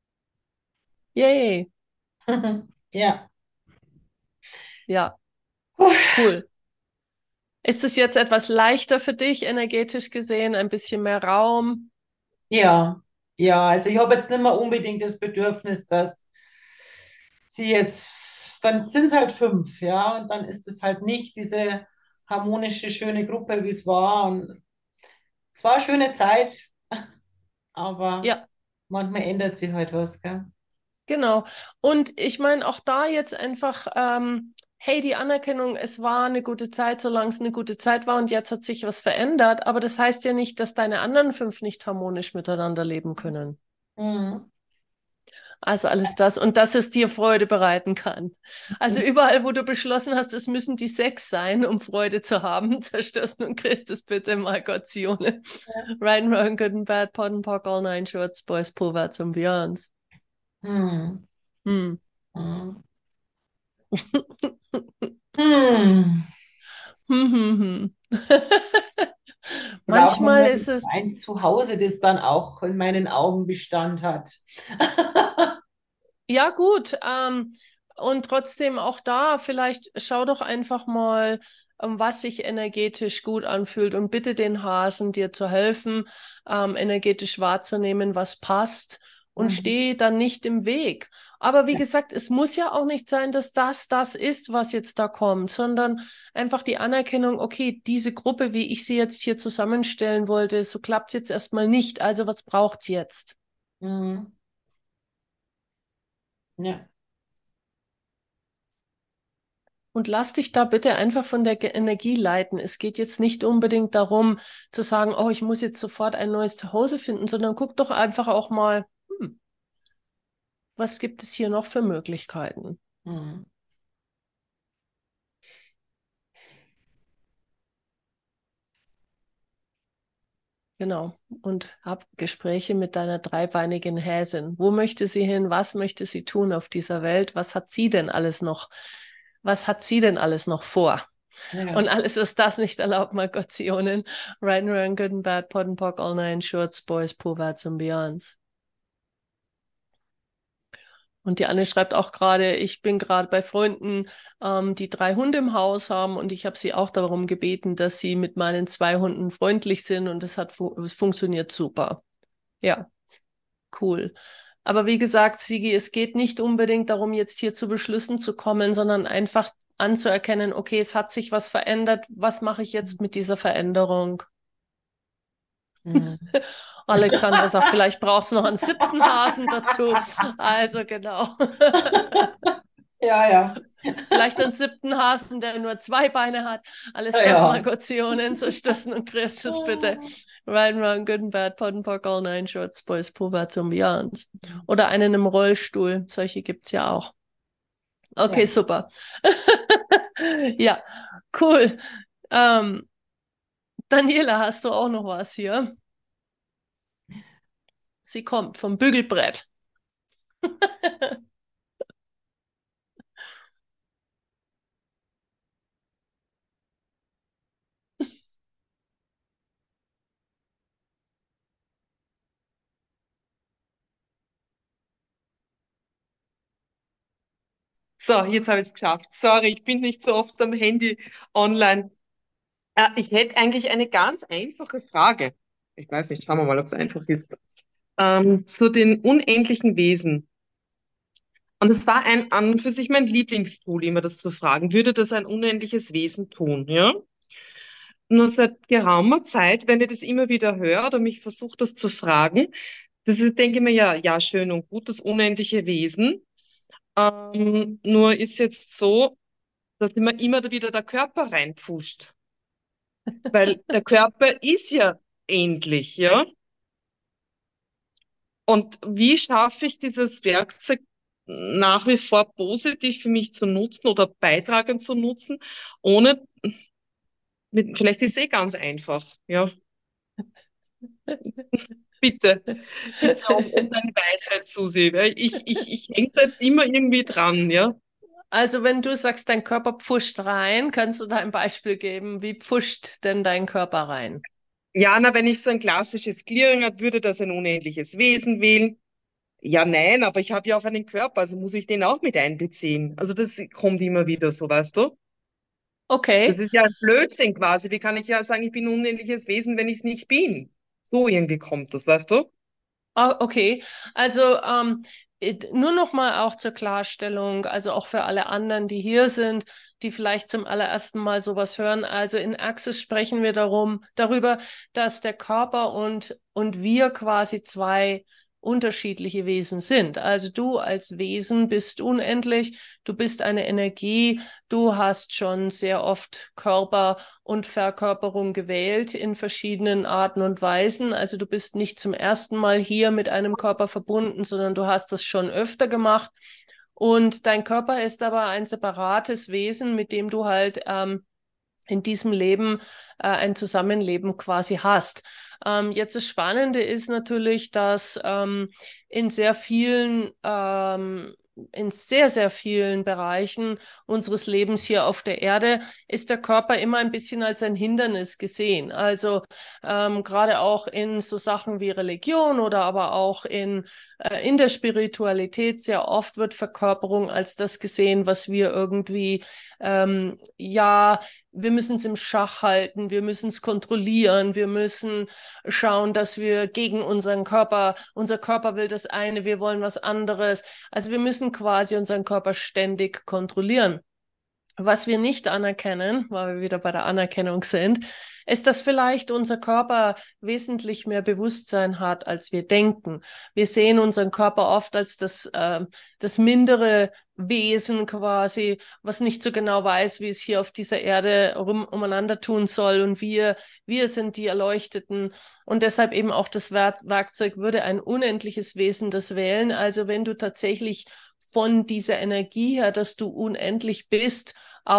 Speaker 1: Yay.
Speaker 2: Ja.
Speaker 1: Ja,
Speaker 2: Puh.
Speaker 1: cool. Ist es jetzt etwas leichter für dich, energetisch gesehen, ein bisschen mehr Raum?
Speaker 2: Ja, ja, also ich habe jetzt nicht mehr unbedingt das Bedürfnis, dass sie jetzt, dann sind es halt fünf, ja, und dann ist es halt nicht diese harmonische, schöne Gruppe, wie es war. Und es war eine schöne Zeit, aber
Speaker 1: Ja,
Speaker 2: manchmal ändert sich halt was, gell?
Speaker 1: genau. Und ich meine auch da jetzt einfach, ähm, hey, die Anerkennung, es war eine gute Zeit, solange es eine gute Zeit war und jetzt hat sich was verändert, aber das heißt ja nicht, dass deine anderen fünf nicht harmonisch miteinander leben können.
Speaker 2: Mhm.
Speaker 1: Also alles das und dass es dir Freude bereiten kann. Also überall, wo du beschlossen hast, es müssen die sechs sein, um Freude zu haben, zerstörst nun Christus bitte mal Gottsione. Right and wrong, good and bad, pot and pock, all nine shorts, boys, vorwärts und beyond.
Speaker 2: Mhm.
Speaker 1: Hm.
Speaker 2: Mhm. Hm.
Speaker 1: Hm, hm, hm.
Speaker 2: Braucht man
Speaker 1: Manchmal
Speaker 2: nur
Speaker 1: ist es,
Speaker 2: ein Zuhause, das dann auch in meinen Augen Bestand hat.
Speaker 1: ja gut, ähm, und trotzdem auch da, vielleicht schau doch einfach mal, ähm, was sich energetisch gut anfühlt und bitte den Hasen, dir zu helfen, ähm, energetisch wahrzunehmen, was passt und
Speaker 2: Mhm.
Speaker 1: steh dann nicht im Weg. Aber wie
Speaker 2: Ja.
Speaker 1: gesagt, es muss ja auch nicht sein, dass das das ist, was jetzt da kommt, sondern einfach die Anerkennung, okay, diese Gruppe, wie ich sie jetzt hier zusammenstellen wollte, so klappt es jetzt erstmal nicht. Also was braucht's jetzt?
Speaker 2: Mhm. Ja.
Speaker 1: Und lass dich da bitte einfach von der Ge- Energie leiten. Es geht jetzt nicht unbedingt darum zu sagen, oh, ich muss jetzt sofort ein neues Zuhause finden, sondern guck doch einfach auch mal, hm, was gibt es hier noch für Möglichkeiten?
Speaker 2: Mhm.
Speaker 1: Genau. Und hab Gespräche mit deiner dreibeinigen Häsin. Wo möchte sie hin? Was möchte sie tun auf dieser Welt? Was hat sie denn alles noch? Was hat sie denn alles noch vor? Und
Speaker 2: Ja.
Speaker 1: alles, was das nicht erlaubt, mal Gottionen. Right and wrong, good and bad, pot and pock, all nine shorts, boys, Poverts and beyonds. Und die Anne schreibt auch gerade, ich bin gerade bei Freunden, ähm, die drei Hunde im Haus haben und ich habe sie auch darum gebeten, dass sie mit meinen zwei Hunden freundlich sind und es hat fu es funktioniert super. Ja, cool. Aber wie gesagt, Sigi, es geht nicht unbedingt darum, jetzt hier zu Beschlüssen zu kommen, sondern einfach anzuerkennen, okay, es hat sich was verändert. Was mache ich jetzt mit dieser Veränderung?
Speaker 2: Mhm.
Speaker 1: Alexandra sagt, vielleicht brauchst du noch einen siebten Hasen dazu. Also genau.
Speaker 2: Ja, ja.
Speaker 1: Vielleicht einen siebten Hasen, der nur zwei Beine hat. Alles das
Speaker 2: Ja.
Speaker 1: Malgotionen, zerstoßen und Christus bitte. Right and wrong, good and bad, pot and pock, all nine shorts, boys, Puberts und Beyonds. Oder einen im Rollstuhl. Solche gibt's ja auch. Okay,
Speaker 2: Ja.
Speaker 1: super. Ja, cool. Ähm, Daniela, hast du auch noch was hier? Sie kommt vom Bügelbrett.
Speaker 3: So, jetzt habe ich es geschafft. Sorry, ich bin nicht so oft am Handy online. Äh, ich hätte eigentlich eine ganz einfache Frage. Ich weiß nicht, schauen wir mal, ob es einfach ist. Ähm, zu den unendlichen Wesen. Und es war ein an und für sich mein Lieblingstool, immer das zu fragen. Würde das ein unendliches Wesen tun? Ja? Nur seit geraumer Zeit, wenn ich das immer wieder höre oder mich versucht, das zu fragen, das ist, denke ich mir, ja, ja, schön und gut, das unendliche Wesen. Ähm, nur ist jetzt so, dass immer immer wieder der Körper reinpfuscht. Weil der Körper ist ja endlich, ja? Und wie schaffe ich dieses Werkzeug nach wie vor positiv für mich zu nutzen oder beitragend zu nutzen, ohne, mit, vielleicht ist es eh ganz einfach, ja? Bitte, bitte um, um deine Weisheit, Susi. Weil Ich, ich, ich hänge da jetzt immer irgendwie dran, ja?
Speaker 1: Also, wenn du sagst, dein Körper pfuscht rein, kannst du da ein Beispiel geben? Wie pfuscht denn dein Körper rein?
Speaker 3: Ja, na, wenn ich so ein klassisches Clearing hat, würde das ein unendliches Wesen wählen. Ja, nein, aber ich habe ja auch einen Körper, also muss ich den auch mit einbeziehen. Also das kommt immer wieder so, weißt du? Das
Speaker 1: Okay.
Speaker 3: ist ja ein Blödsinn quasi. Wie kann ich ja sagen, ich bin ein unendliches Wesen, wenn ich es nicht bin? So irgendwie kommt das, weißt du?
Speaker 1: Ah, okay, also ähm, it- nur noch mal auch zur Klarstellung, also auch für alle anderen, die hier sind, die vielleicht zum allerersten Mal sowas hören. Also in Access sprechen wir darum, darüber, dass der Körper und, und wir quasi zwei unterschiedliche Wesen sind. Also du als Wesen bist unendlich, du bist eine Energie, du hast schon sehr oft Körper und Verkörperung gewählt in verschiedenen Arten und Weisen. Also du bist nicht zum ersten Mal hier mit einem Körper verbunden, sondern du hast das schon öfter gemacht. Und dein Körper ist aber ein separates Wesen, mit dem du halt ähm, in diesem Leben äh, ein Zusammenleben quasi hast. Ähm, jetzt das Spannende ist natürlich, dass ähm, in sehr vielen ähm, in sehr, sehr vielen Bereichen unseres Lebens hier auf der Erde ist der Körper immer ein bisschen als ein Hindernis gesehen. Also ähm, gerade auch in so Sachen wie Religion oder aber auch in, äh, in der Spiritualität sehr oft wird Verkörperung als das gesehen, was wir irgendwie ähm, ja wir müssen es im Schach halten, wir müssen es kontrollieren, wir müssen schauen, dass wir gegen unseren Körper, unser Körper will das eine, wir wollen was anderes. Also wir müssen quasi unseren Körper ständig kontrollieren. Was wir nicht anerkennen, weil wir wieder bei der Anerkennung sind, ist, dass vielleicht unser Körper wesentlich mehr Bewusstsein hat, als wir denken. Wir sehen unseren Körper oft als das, äh, das mindere Wesen quasi, was nicht so genau weiß, wie es hier auf dieser Erde rum, umeinander tun soll. Und wir, wir sind die Erleuchteten. Und deshalb eben auch das Werk Werkzeug würde ein unendliches Wesen das wählen. Also wenn du tatsächlich von dieser Energie her, dass du unendlich bist,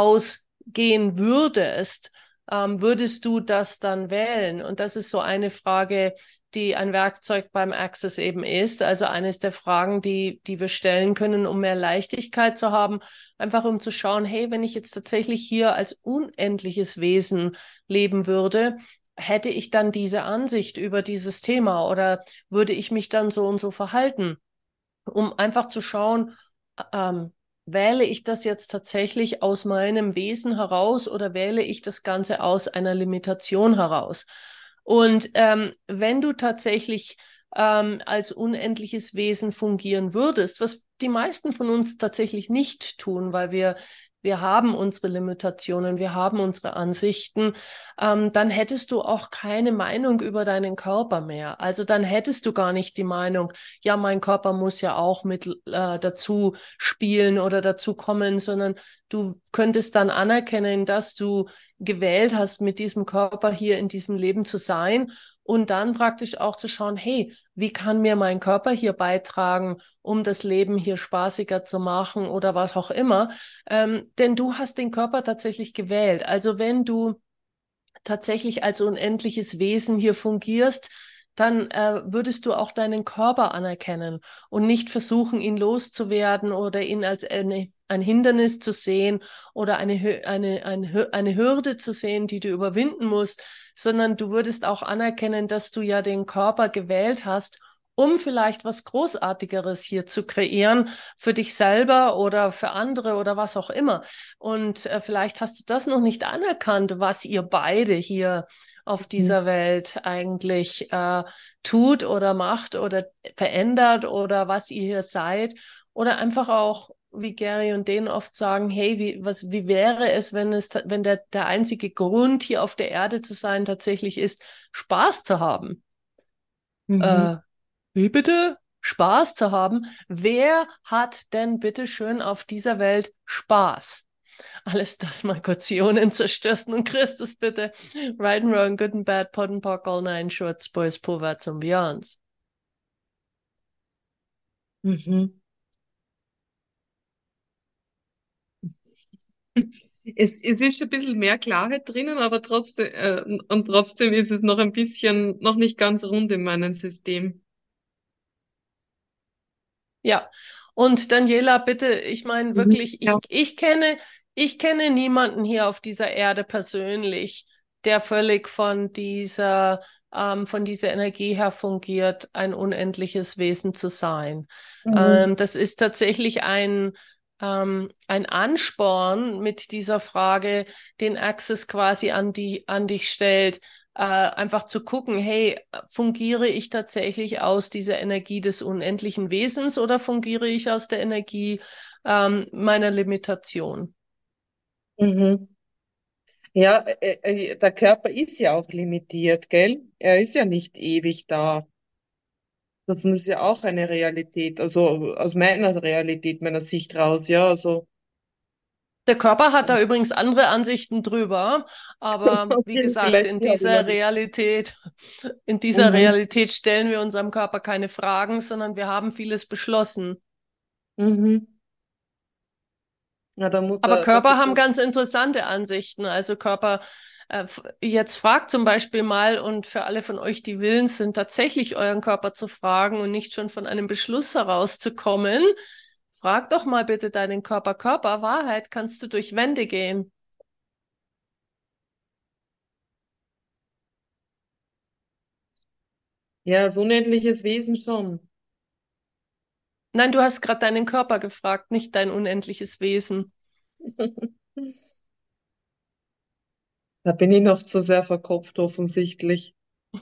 Speaker 1: ausgehen würdest, ähm, würdest du das dann wählen? Und das ist so eine Frage, die ein Werkzeug beim Access eben ist. Also eines der Fragen, die, die wir stellen können, um mehr Leichtigkeit zu haben, einfach um zu schauen, hey, wenn ich jetzt tatsächlich hier als unendliches Wesen leben würde, hätte ich dann diese Ansicht über dieses Thema oder würde ich mich dann so und so verhalten? Um einfach zu schauen, ähm, wähle ich das jetzt tatsächlich aus meinem Wesen heraus oder wähle ich das Ganze aus einer Limitation heraus? Und ähm, wenn du tatsächlich ähm, als unendliches Wesen fungieren würdest, was die meisten von uns tatsächlich nicht tun, weil wir wir haben unsere Limitationen, wir haben unsere Ansichten, ähm, dann hättest du auch keine Meinung über deinen Körper mehr. Also dann hättest du gar nicht die Meinung, ja, mein Körper muss ja auch mit äh, dazu spielen oder dazu kommen, sondern du könntest dann anerkennen, dass du gewählt hast, mit diesem Körper hier in diesem Leben zu sein und dann praktisch auch zu schauen, hey, wie kann mir mein Körper hier beitragen, um das Leben hier spaßiger zu machen oder was auch immer. Ähm, denn du hast den Körper tatsächlich gewählt. Also wenn du tatsächlich als unendliches Wesen hier fungierst, dann äh, würdest du auch deinen Körper anerkennen und nicht versuchen, ihn loszuwerden oder ihn als eine, ein Hindernis zu sehen oder eine, eine, eine, eine Hürde zu sehen, die du überwinden musst, sondern du würdest auch anerkennen, dass du ja den Körper gewählt hast, um vielleicht was Großartigeres hier zu kreieren für dich selber oder für andere oder was auch immer. Und äh, vielleicht hast du das noch nicht anerkannt, was ihr beide hier auf
Speaker 3: Mhm.
Speaker 1: dieser Welt eigentlich äh, tut oder macht oder verändert oder was ihr hier seid. Oder einfach auch, wie Gary und Den oft sagen, hey, wie, was, wie wäre es, wenn es, wenn der, der einzige Grund, hier auf der Erde zu sein, tatsächlich ist, Spaß zu haben?
Speaker 3: Mhm.
Speaker 1: Äh, wie bitte? Spaß zu haben? Wer hat denn bitte schön auf dieser Welt Spaß? Alles das mal kurz Ionen zerstörsten und Christus bitte. Right and wrong, good and bad, pot and pock, all nine shorts, boys, Poverts und Beyonds.
Speaker 3: Mhm. Es, es ist schon ein bisschen mehr Klarheit drinnen, aber trotzdem, äh, und trotzdem ist es noch ein bisschen, noch nicht ganz rund in meinem System.
Speaker 1: Ja, und Daniela, bitte, ich meine
Speaker 3: Mhm.
Speaker 1: wirklich,
Speaker 3: Ja.
Speaker 1: ich, ich kenne, ich kenne niemanden hier auf dieser Erde persönlich, der völlig von dieser, ähm, von dieser Energie her fungiert, ein unendliches Wesen zu sein.
Speaker 3: Mhm.
Speaker 1: Ähm, das ist tatsächlich ein, ähm, ein Ansporn mit dieser Frage, den Access quasi an die, an dich stellt, äh, einfach zu gucken, hey, fungiere ich tatsächlich aus dieser Energie des unendlichen Wesens oder fungiere ich aus der Energie, ähm, meiner Limitation?
Speaker 3: Mhm. Ja, äh, äh, der Körper ist ja auch limitiert, gell? Er ist ja nicht ewig da. Das ist ja auch eine Realität, also aus meiner Realität, meiner Sicht raus, ja, also
Speaker 1: Der Körper hat da übrigens andere Ansichten drüber, aber wie
Speaker 3: okay,
Speaker 1: gesagt,
Speaker 3: vielleicht
Speaker 1: in
Speaker 3: ja,
Speaker 1: dieser
Speaker 3: ja.
Speaker 1: Realität, in dieser
Speaker 3: Mhm.
Speaker 1: Realität stellen wir unserem Körper keine Fragen, sondern wir haben vieles beschlossen.
Speaker 3: Mhm. Ja, da muss
Speaker 1: Aber
Speaker 3: da, da,
Speaker 1: Körper haben
Speaker 3: da,
Speaker 1: ganz interessante Ansichten. Also Körper, äh, f- jetzt fragt zum Beispiel mal, und für alle von euch, die willens sind, tatsächlich euren Körper zu fragen und nicht schon von einem Beschluss herauszukommen, frag doch mal bitte deinen Körper. Körper, Wahrheit, kannst du durch Wände gehen?
Speaker 3: ja, so ein unendliches Wesen schon.
Speaker 1: Nein, du hast gerade deinen Körper gefragt, nicht dein unendliches Wesen.
Speaker 3: Da bin ich noch zu sehr verkopft, offensichtlich.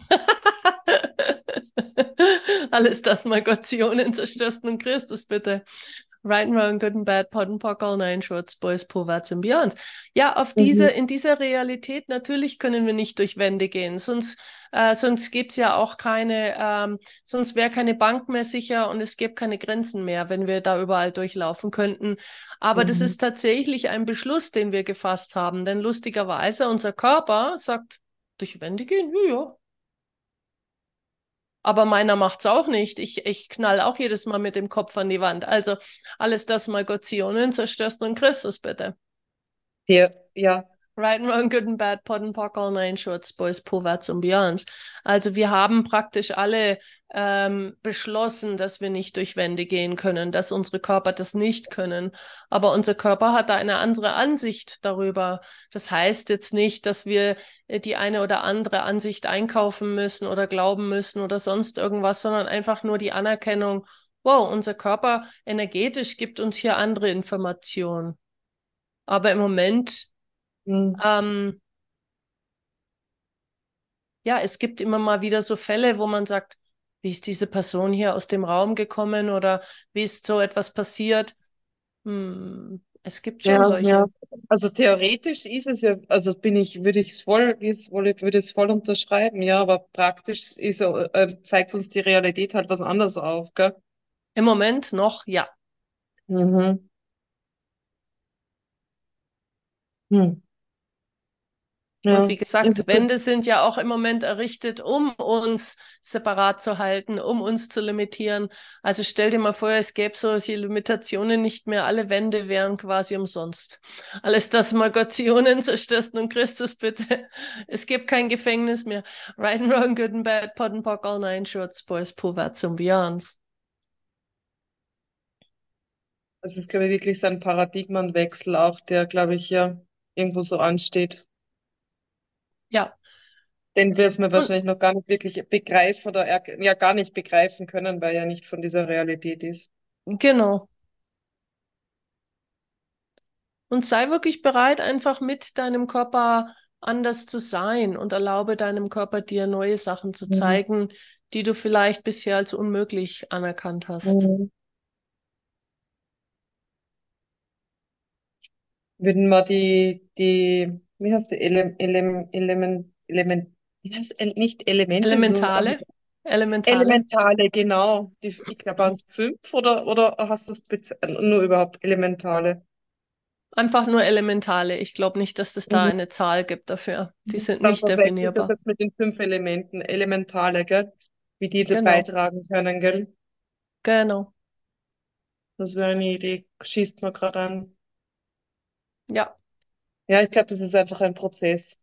Speaker 1: Alles das mal Gottionen zerstörst und Christus, bitte. Right and wrong, good and bad, pot and pock, all nine shorts, boys, Poverts and beyonds. Ja, auf diese,
Speaker 3: Mhm.
Speaker 1: in dieser Realität, natürlich können wir nicht durch Wände gehen, sonst, äh, sonst gibt's ja auch keine, ähm, sonst wäre keine Bank mehr sicher und es gäbe keine Grenzen mehr, wenn wir da überall durchlaufen könnten. Aber das
Speaker 3: Mhm.
Speaker 1: ist tatsächlich ein Beschluss, den wir gefasst haben, denn lustigerweise unser Körper sagt, durch Wände gehen, ja, ja. Aber meiner macht's auch nicht. Ich, ich knall auch jedes Mal mit dem Kopf an die Wand. Also alles das mal Gottionen zerstörst nun Christus, bitte.
Speaker 3: Der, ja.
Speaker 1: Right and wrong, good and bad, pot and pock, all nine shorts, boys, Poverts und Beyonds. Also wir haben praktisch alle ähm, beschlossen, dass wir nicht durch Wände gehen können, dass unsere Körper das nicht können. Aber unser Körper hat da eine andere Ansicht darüber. Das heißt jetzt nicht, dass wir äh, die eine oder andere Ansicht einkaufen müssen oder glauben müssen oder sonst irgendwas, sondern einfach nur die Anerkennung, wow, unser Körper energetisch gibt uns hier andere Informationen. Aber im Moment
Speaker 3: Mhm.
Speaker 1: ähm, ja, es gibt immer mal wieder so Fälle, wo man sagt, wie ist diese Person hier aus dem Raum gekommen oder wie ist so etwas passiert? Hm, es gibt schon
Speaker 3: Ja, ja.
Speaker 1: solche.
Speaker 3: Also theoretisch ist es ja, also bin ich, würde ich es voll, ist, wohl- würde es voll unterschreiben, ja, aber praktisch ist, äh, zeigt uns die Realität halt was anderes auf, gell?
Speaker 1: Im Moment noch, ja.
Speaker 3: Mhm. Hm.
Speaker 1: Und
Speaker 3: Ja.
Speaker 1: wie gesagt,
Speaker 3: Also,
Speaker 1: Wände sind ja auch im Moment errichtet, um uns separat zu halten, um uns zu limitieren. Also stell dir mal vor, es gäbe solche Limitationen nicht mehr. Alle Wände wären quasi umsonst. Alles das Magationen zerstörst nun Christus, bitte. Es gibt kein Gefängnis mehr. Right and wrong, good and bad, pot and pock, all nine shorts, boys, Poverts und Beyonds.
Speaker 3: das ist, glaube ich, wirklich so ein Paradigmenwechsel auch, der, glaube ich, ja irgendwo so ansteht.
Speaker 1: Ja.
Speaker 3: Den wir es mir
Speaker 1: Und
Speaker 3: wahrscheinlich noch gar nicht wirklich begreifen oder er, ja gar nicht begreifen können, weil er nicht von dieser Realität ist.
Speaker 1: genau. Und sei wirklich bereit, einfach mit deinem Körper anders zu sein und erlaube deinem Körper dir neue Sachen zu
Speaker 3: Mhm.
Speaker 1: zeigen, die du vielleicht bisher als unmöglich anerkannt hast.
Speaker 3: Mhm. Würden wir die, die, wie heißt die, Ele, Ele, Element, Element, wie heißt, El- nicht Elemente, so, ähm,
Speaker 1: Elementale, Elementale,
Speaker 3: Elementale, genau. Die, ich glaube, waren es fünf oder, oder hast du es bez- nur überhaupt Elementale?
Speaker 1: einfach nur Elementale. Ich glaube nicht, dass es da
Speaker 3: Mhm.
Speaker 1: eine Zahl gibt dafür. Die sind
Speaker 3: Dann
Speaker 1: nicht
Speaker 3: verwechsel ich das
Speaker 1: definierbar.
Speaker 3: jetzt mit den fünf Elementen, Elementale, gell? Wie die da
Speaker 1: Genau,
Speaker 3: beitragen können, gell?
Speaker 1: genau.
Speaker 3: Das wäre eine Idee, schießt mir gerade an.
Speaker 1: Ja.
Speaker 3: Ja, ich glaube, das ist einfach ein Prozess.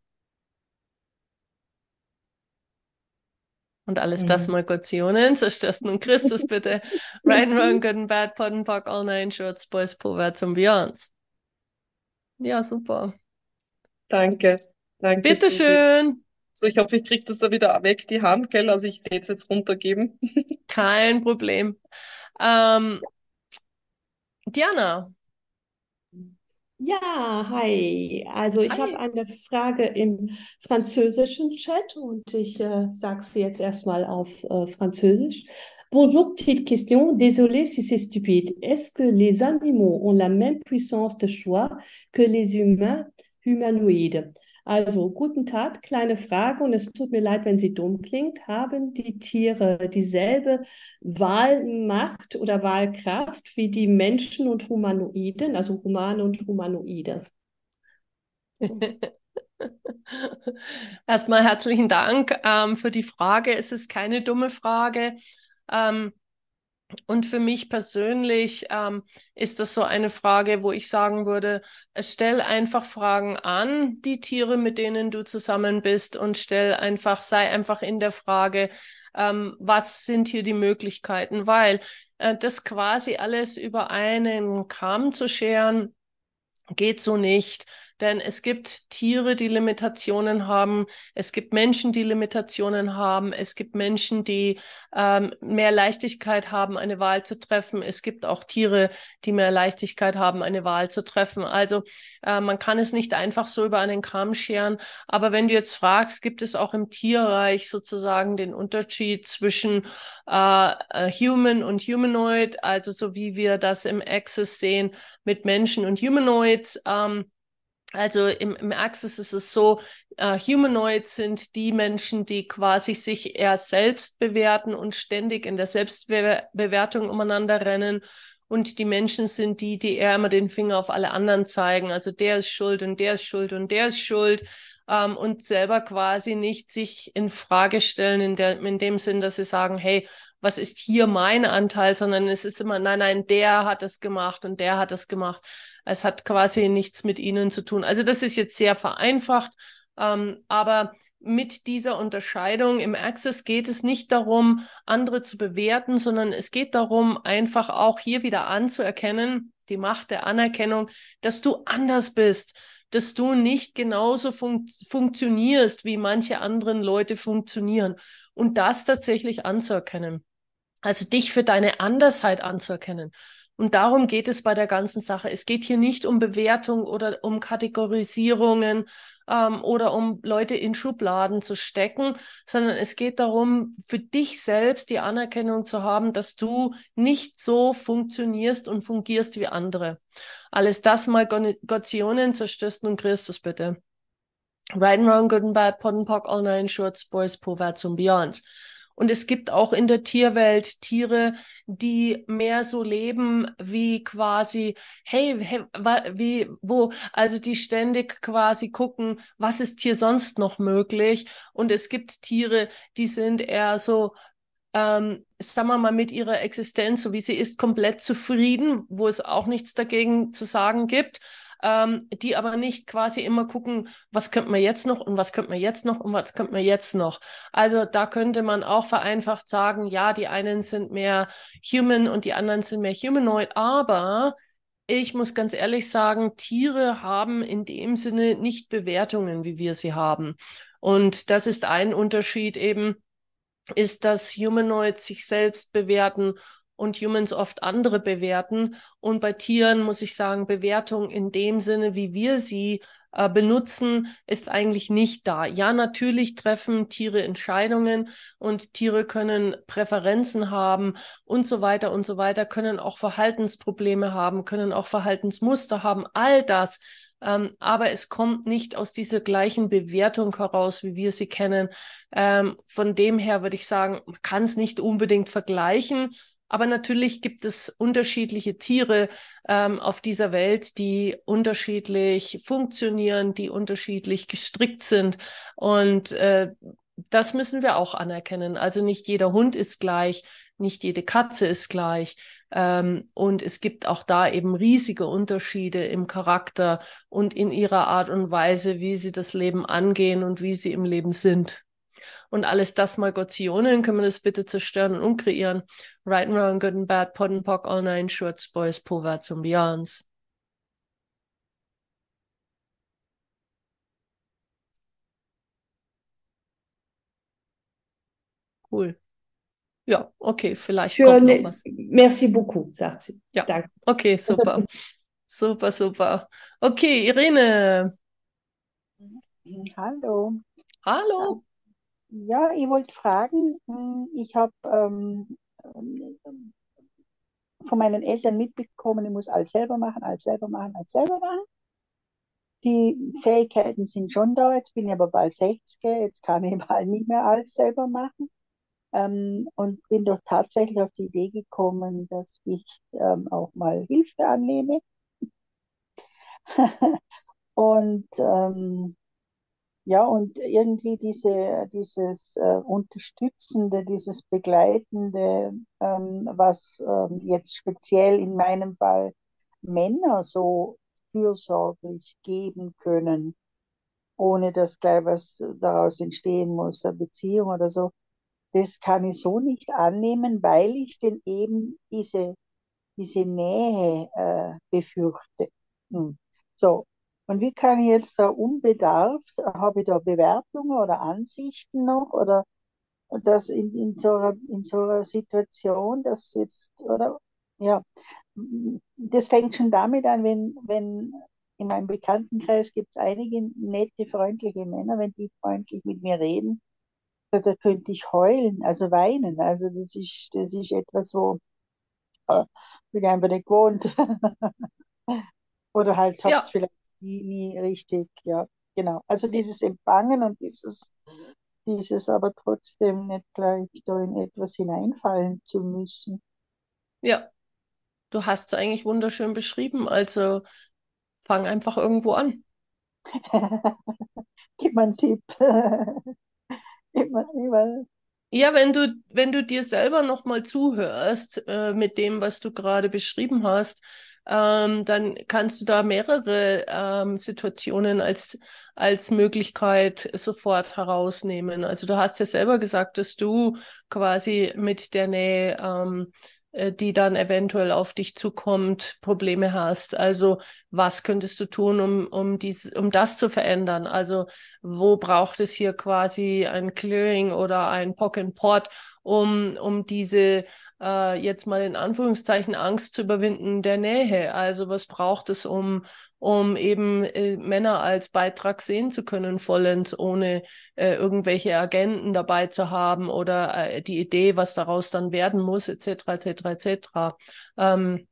Speaker 1: Und alles das
Speaker 3: Mhm.
Speaker 1: mal Gottionen, zerstörst nun Christus bitte. Right and wrong, good and bad, pot and pock, all nine shorts, boys, Poverts und Beyonds. Ja, super.
Speaker 3: Danke. Danke, Susi.
Speaker 1: Bitteschön.
Speaker 3: So, ich hoffe, ich kriege das da wieder weg, die Hand, gell? Also ich werde es jetzt runtergeben.
Speaker 1: Kein Problem. Ähm, Diana.
Speaker 4: Ja, hi. Also ich habe
Speaker 1: Hi.
Speaker 4: eine Frage im französischen Chat und ich äh, sage sie jetzt erstmal auf äh, Französisch. Bonjour, petite question. Désolé si c'est stupide. Est-ce que les animaux ont la même puissance de choix que les humains humanoïdes? Also, guten Tag, kleine Frage und es tut mir leid, wenn sie dumm klingt. Haben die Tiere dieselbe Wahlmacht oder Wahlkraft wie die Menschen und Humanoiden, also Humane und Humanoide?
Speaker 1: Erstmal herzlichen Dank ähm, für die Frage. Es ist keine dumme Frage. Ähm, und für mich persönlich ähm, ist das so eine Frage, wo ich sagen würde, äh, stell einfach Fragen an die Tiere, mit denen du zusammen bist, und stell einfach, sei einfach in der Frage, ähm, was sind hier die Möglichkeiten? Weil äh, das quasi alles über einen Kamm zu scheren, geht so nicht, denn es gibt Tiere, die Limitationen haben. Es gibt Menschen, die Limitationen haben. Es gibt Menschen, die ähm, mehr Leichtigkeit haben, eine Wahl zu treffen. Es gibt auch Tiere, die mehr Leichtigkeit haben, eine Wahl zu treffen. Also äh, man kann es nicht einfach so über einen Kamm scheren. Aber wenn du jetzt fragst, gibt es auch im Tierreich sozusagen den Unterschied zwischen äh, äh, Human und Humanoid, also so wie wir das im Axis sehen mit Menschen und Humanoids. Ähm, also im, im Axis ist es so, äh, Humanoids sind die Menschen, die quasi sich eher selbst bewerten und ständig in der Selbstbewertung umeinander rennen. Und die Menschen sind die, die eher immer den Finger auf alle anderen zeigen. Also der ist schuld und der ist schuld und der ist schuld. Ähm, und selber quasi nicht sich in Frage stellen in der, in dem Sinn, dass sie sagen, hey, was ist hier mein Anteil, sondern es ist immer, nein, nein, der hat es gemacht und der hat es gemacht. Es hat quasi nichts mit ihnen zu tun. Also das ist jetzt sehr vereinfacht, ähm, aber mit dieser Unterscheidung im Access geht es nicht darum, andere zu bewerten, sondern es geht darum, einfach auch hier wieder anzuerkennen, die Macht der Anerkennung, dass du anders bist, dass du nicht genauso fun funktionierst, wie manche anderen Leute funktionieren, und das tatsächlich anzuerkennen. Also dich für deine Andersheit anzuerkennen. Und darum geht es bei der ganzen Sache. Es geht hier nicht um Bewertung oder um Kategorisierungen ähm, oder um Leute in Schubladen zu stecken, sondern es geht darum, für dich selbst die Anerkennung zu haben, dass du nicht so funktionierst und fungierst wie andere. Alles das mal Gotionen zerstörst nun Christus bitte. Right and wrong, good and bad, Pod and Pock, all nine shorts, boys, vorwärts und beyond. Und es gibt auch in der Tierwelt Tiere, die mehr so leben wie quasi, hey, hey, wie, wo, also die ständig quasi gucken, was ist hier sonst noch möglich. Und es gibt Tiere, die sind eher so, ähm, sagen wir mal, mit ihrer Existenz, so wie sie ist, komplett zufrieden, wo es auch nichts dagegen zu sagen gibt, ähm, die aber nicht quasi immer gucken, was könnte man jetzt noch und was könnte man jetzt noch und was könnte man jetzt noch. Also da könnte man auch vereinfacht sagen, ja, die einen sind mehr human und die anderen sind mehr humanoid, aber ich muss ganz ehrlich sagen, Tiere haben in dem Sinne nicht Bewertungen, wie wir sie haben. Und das ist ein Unterschied eben, ist, dass Humanoids sich selbst bewerten und Humans oft andere bewerten. Und bei Tieren muss ich sagen, Bewertung in dem Sinne, wie wir sie äh, benutzen, ist eigentlich nicht da. Ja, natürlich treffen Tiere Entscheidungen und Tiere können Präferenzen haben und so weiter und so weiter, können auch Verhaltensprobleme haben, können auch Verhaltensmuster haben, all das. Ähm, aber es kommt nicht aus dieser gleichen Bewertung heraus, wie wir sie kennen. Ähm, von dem her würde ich sagen, man kann es nicht unbedingt vergleichen, aber natürlich gibt es unterschiedliche Tiere ähm, auf dieser Welt, die unterschiedlich funktionieren, die unterschiedlich gestrickt sind, und äh, das müssen wir auch anerkennen. Also nicht jeder Hund ist gleich, nicht jede Katze ist gleich. Ähm, und es gibt auch da eben riesige Unterschiede im Charakter und in ihrer Art und Weise, wie sie das Leben angehen und wie sie im Leben sind. Und alles das mal Gotionen, können wir das bitte zerstören und umkreieren. Right and wrong, good and bad, Pod and Pock, all nine shorts, boys, vorwärts und beyonds. cool. Ja, okay, vielleicht kommt
Speaker 4: Schön,
Speaker 1: noch was.
Speaker 4: merci beaucoup, sagt sie.
Speaker 1: Ja,
Speaker 4: Danke.
Speaker 1: okay, super. Super, super. Okay, Irene.
Speaker 5: Hallo.
Speaker 1: Hallo.
Speaker 5: Ja, ich wollte fragen, hm, ich habe ähm, ähm, von meinen Eltern mitbekommen, ich muss alles selber machen, alles selber machen, alles selber machen. Die Fähigkeiten sind schon da, jetzt bin ich aber bald sechzig, jetzt kann ich bald nicht mehr alles selber machen. Ähm, und bin doch tatsächlich auf die Idee gekommen, dass ich ähm, auch mal Hilfe annehme. Und ähm, ja, und irgendwie diese, dieses äh, Unterstützende, dieses Begleitende, ähm, was ähm, jetzt speziell in meinem Fall Männer so fürsorglich geben können, ohne dass gleich was daraus entstehen muss, eine Beziehung oder so, das kann ich so nicht annehmen, weil ich denn eben diese diese Nähe äh, befürchte. Hm. So, und wie kann ich jetzt da unbedarft, habe ich da Bewertungen oder Ansichten noch oder das in, in so einer, in so einer Situation, das jetzt, oder ja, das fängt schon damit an, wenn, wenn in meinem Bekanntenkreis gibt es einige nette, freundliche Männer, wenn die freundlich mit mir reden, da, da könnte ich heulen, also weinen. Also das ist, das ist etwas, wo äh, bin ich einfach nicht gewohnt. Oder halt habe es
Speaker 1: Ja,
Speaker 5: vielleicht nie, nie richtig, ja, genau. Also dieses Empfangen und dieses, dieses aber trotzdem nicht gleich da in etwas hineinfallen zu müssen.
Speaker 1: ja, du hast es eigentlich wunderschön beschrieben. Also fang einfach irgendwo an.
Speaker 5: Gib mir einen Tipp. Immer, immer.
Speaker 1: Ja, wenn du, wenn du dir selber nochmal zuhörst, äh, mit dem, was du gerade beschrieben hast, ähm, dann kannst du da mehrere ähm, Situationen als, als Möglichkeit sofort herausnehmen. Also du hast ja selber gesagt, dass du quasi mit der Nähe, ähm, äh, die dann eventuell auf dich zukommt, Probleme hast. Also was könntest du tun, um, um dies, um das zu verändern? Also wo braucht es hier quasi ein Clearing oder ein Pock and Pot, um, um diese äh, jetzt mal in Anführungszeichen Angst zu überwinden der Nähe? Also was braucht es, um, um eben äh, Männer als Beitrag sehen zu können, vollends, ohne äh, irgendwelche Agenten dabei zu haben oder äh, die Idee, was daraus dann werden muss, et cetera, et cetera, et cetera. Ähm,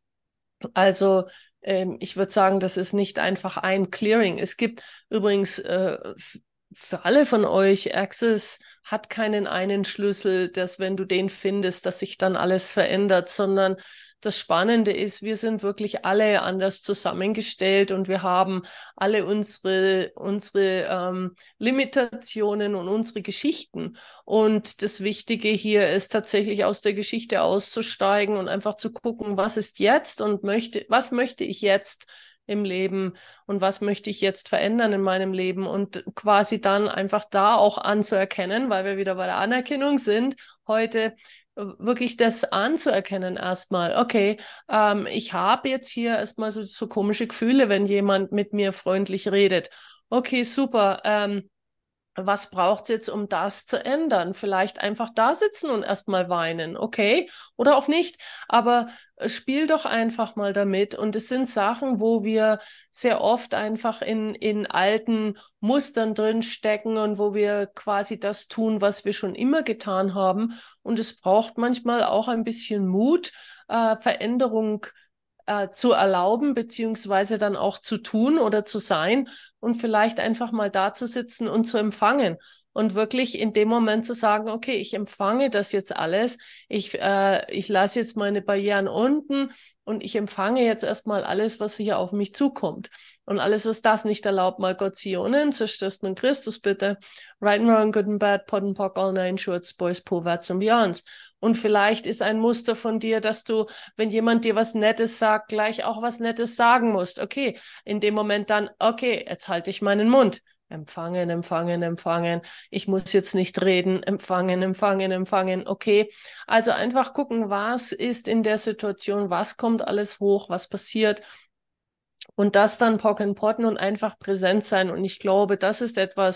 Speaker 1: also ähm, ich würde sagen, das ist nicht einfach ein Clearing. Es gibt übrigens äh, f- für alle von euch, Access hat keinen einen Schlüssel, dass wenn du den findest, dass sich dann alles verändert, sondern das Spannende ist, wir sind wirklich alle anders zusammengestellt und wir haben alle unsere, unsere ähm, Limitationen und unsere Geschichten. Und das Wichtige hier ist tatsächlich aus der Geschichte auszusteigen und einfach zu gucken, was ist jetzt und möchte, was möchte ich jetzt im Leben und was möchte ich jetzt verändern in meinem Leben und quasi dann einfach da auch anzuerkennen, weil wir wieder bei der Anerkennung sind, heute äh, wirklich das anzuerkennen erstmal. Okay, ähm, ich habe jetzt hier erstmal so, so komische Gefühle, wenn jemand mit mir freundlich redet. Okay, super. Ähm, was braucht es jetzt, um das zu ändern? Vielleicht einfach da sitzen und erstmal weinen, okay? Oder auch nicht. Aber äh, spiel doch einfach mal damit. Und es sind Sachen, wo wir sehr oft einfach in, in alten Mustern drin stecken und wo wir quasi das tun, was wir schon immer getan haben. Und es braucht manchmal auch ein bisschen Mut, äh, Veränderung äh, zu erlauben, beziehungsweise dann auch zu tun oder zu sein und vielleicht einfach mal da zu sitzen und zu empfangen und wirklich in dem Moment zu sagen, okay, ich empfange das jetzt alles, ich, äh, ich lasse jetzt meine Barrieren unten und ich empfange jetzt erstmal alles, was hier auf mich zukommt. Und alles, was das nicht erlaubt, mal Gott Zionen, zerstörst nun Christus bitte, right and wrong, good and bad, pot and pock, all nine shorts, boys, povats und beyonds. Und vielleicht ist ein Muster von dir, dass du, wenn jemand dir was Nettes sagt, gleich auch was Nettes sagen musst. Okay, in dem Moment dann, okay, jetzt halte ich meinen Mund. Empfangen, empfangen, empfangen. Ich muss jetzt nicht reden. Empfangen, empfangen, empfangen. Okay. Also einfach gucken, was ist in der Situation, was kommt alles hoch, was passiert. Und das dann pocken, potten und einfach präsent sein. Und ich glaube, das ist etwas,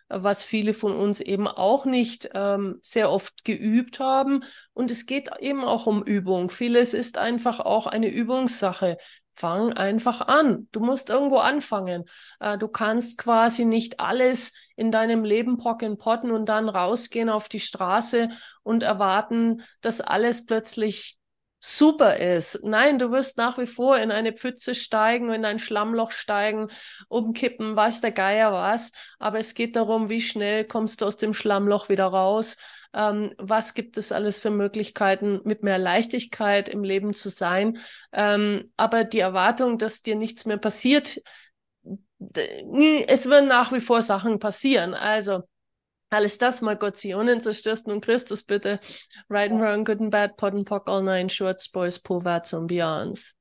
Speaker 1: was viele von uns eben auch nicht ähm, sehr oft geübt haben. Und es geht eben auch um Übung. Vieles ist einfach auch eine Übungssache. Fang einfach an. Du musst irgendwo anfangen. Äh, du kannst quasi nicht alles in deinem Leben pocken, potten und dann rausgehen auf die Straße und erwarten, dass alles plötzlich super ist. Nein, du wirst nach wie vor in eine Pfütze steigen, in ein Schlammloch steigen, umkippen, weiß der Geier was. Aber es geht darum, wie schnell kommst du aus dem Schlammloch wieder raus. Ähm, was gibt es alles für Möglichkeiten, mit mehr Leichtigkeit im Leben zu sein? Ähm, aber die Erwartung, dass dir nichts mehr passiert, es werden nach wie vor Sachen passieren. Also alles das mal Gott Zionen zerstörst nun Christus bitte. Right and wrong, good and bad, pot and pock, all nine shorts, boys, povats und beyonds.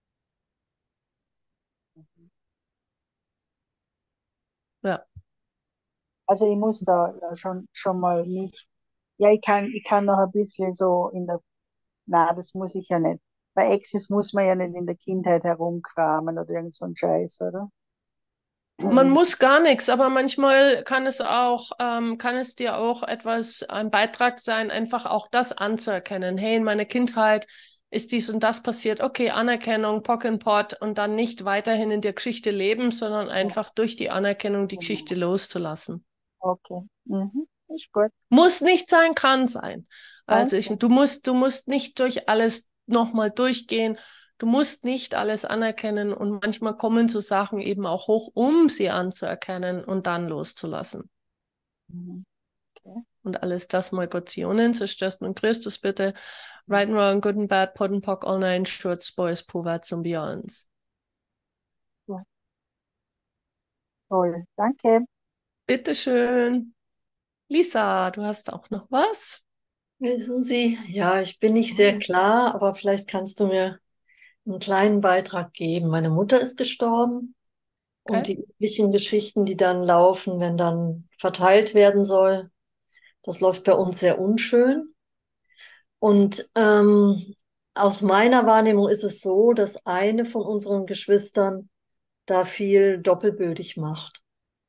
Speaker 1: Ja.
Speaker 5: Also ich muss da ja schon, schon mal nicht, ja, ich kann, ich kann noch ein bisschen so in der, na, das muss ich ja nicht. Bei Exes muss man ja nicht in der Kindheit herumkramen oder irgend so ein Scheiß, oder?
Speaker 1: Man
Speaker 5: Das,
Speaker 1: muss gar nichts, aber manchmal kann es auch, ähm, kann es dir auch etwas, ein Beitrag sein, einfach auch das anzuerkennen. Hey, in meiner Kindheit ist dies und das passiert. Okay, Anerkennung, Pock and Pot und dann nicht weiterhin in der Geschichte leben, sondern
Speaker 5: ja,
Speaker 1: einfach durch die Anerkennung die
Speaker 5: genau.
Speaker 1: Geschichte loszulassen.
Speaker 5: Okay. Mhm. Ist gut.
Speaker 1: Muss nicht sein, kann sein. Also ich,
Speaker 5: Danke.
Speaker 1: du musst, du musst nicht durch alles nochmal durchgehen. Du musst nicht alles anerkennen und manchmal kommen so Sachen eben auch hoch, um sie anzuerkennen und dann loszulassen.
Speaker 5: Mhm. Okay.
Speaker 1: Und alles das mal Gott Zionen, zerstörst nun Christus bitte. Right and wrong, good and bad, pot and pock, all nine shorts, boys, povats und beyonds.
Speaker 5: Ja, toll. Danke.
Speaker 1: Bitteschön. Lisa, du hast auch noch was?
Speaker 6: Hey, Susi, ja, ich bin nicht sehr klar, aber vielleicht kannst du mir einen kleinen Beitrag geben. Meine Mutter ist gestorben und
Speaker 1: Okay.
Speaker 6: die üblichen Geschichten, die dann laufen, wenn dann verteilt werden soll, das läuft bei uns sehr unschön. Und ähm, aus meiner Wahrnehmung ist es so, dass eine von unseren Geschwistern da viel doppelbödig macht.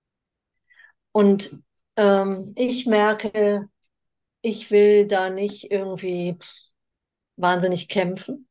Speaker 6: Und ähm, ich merke, ich will da nicht irgendwie wahnsinnig kämpfen.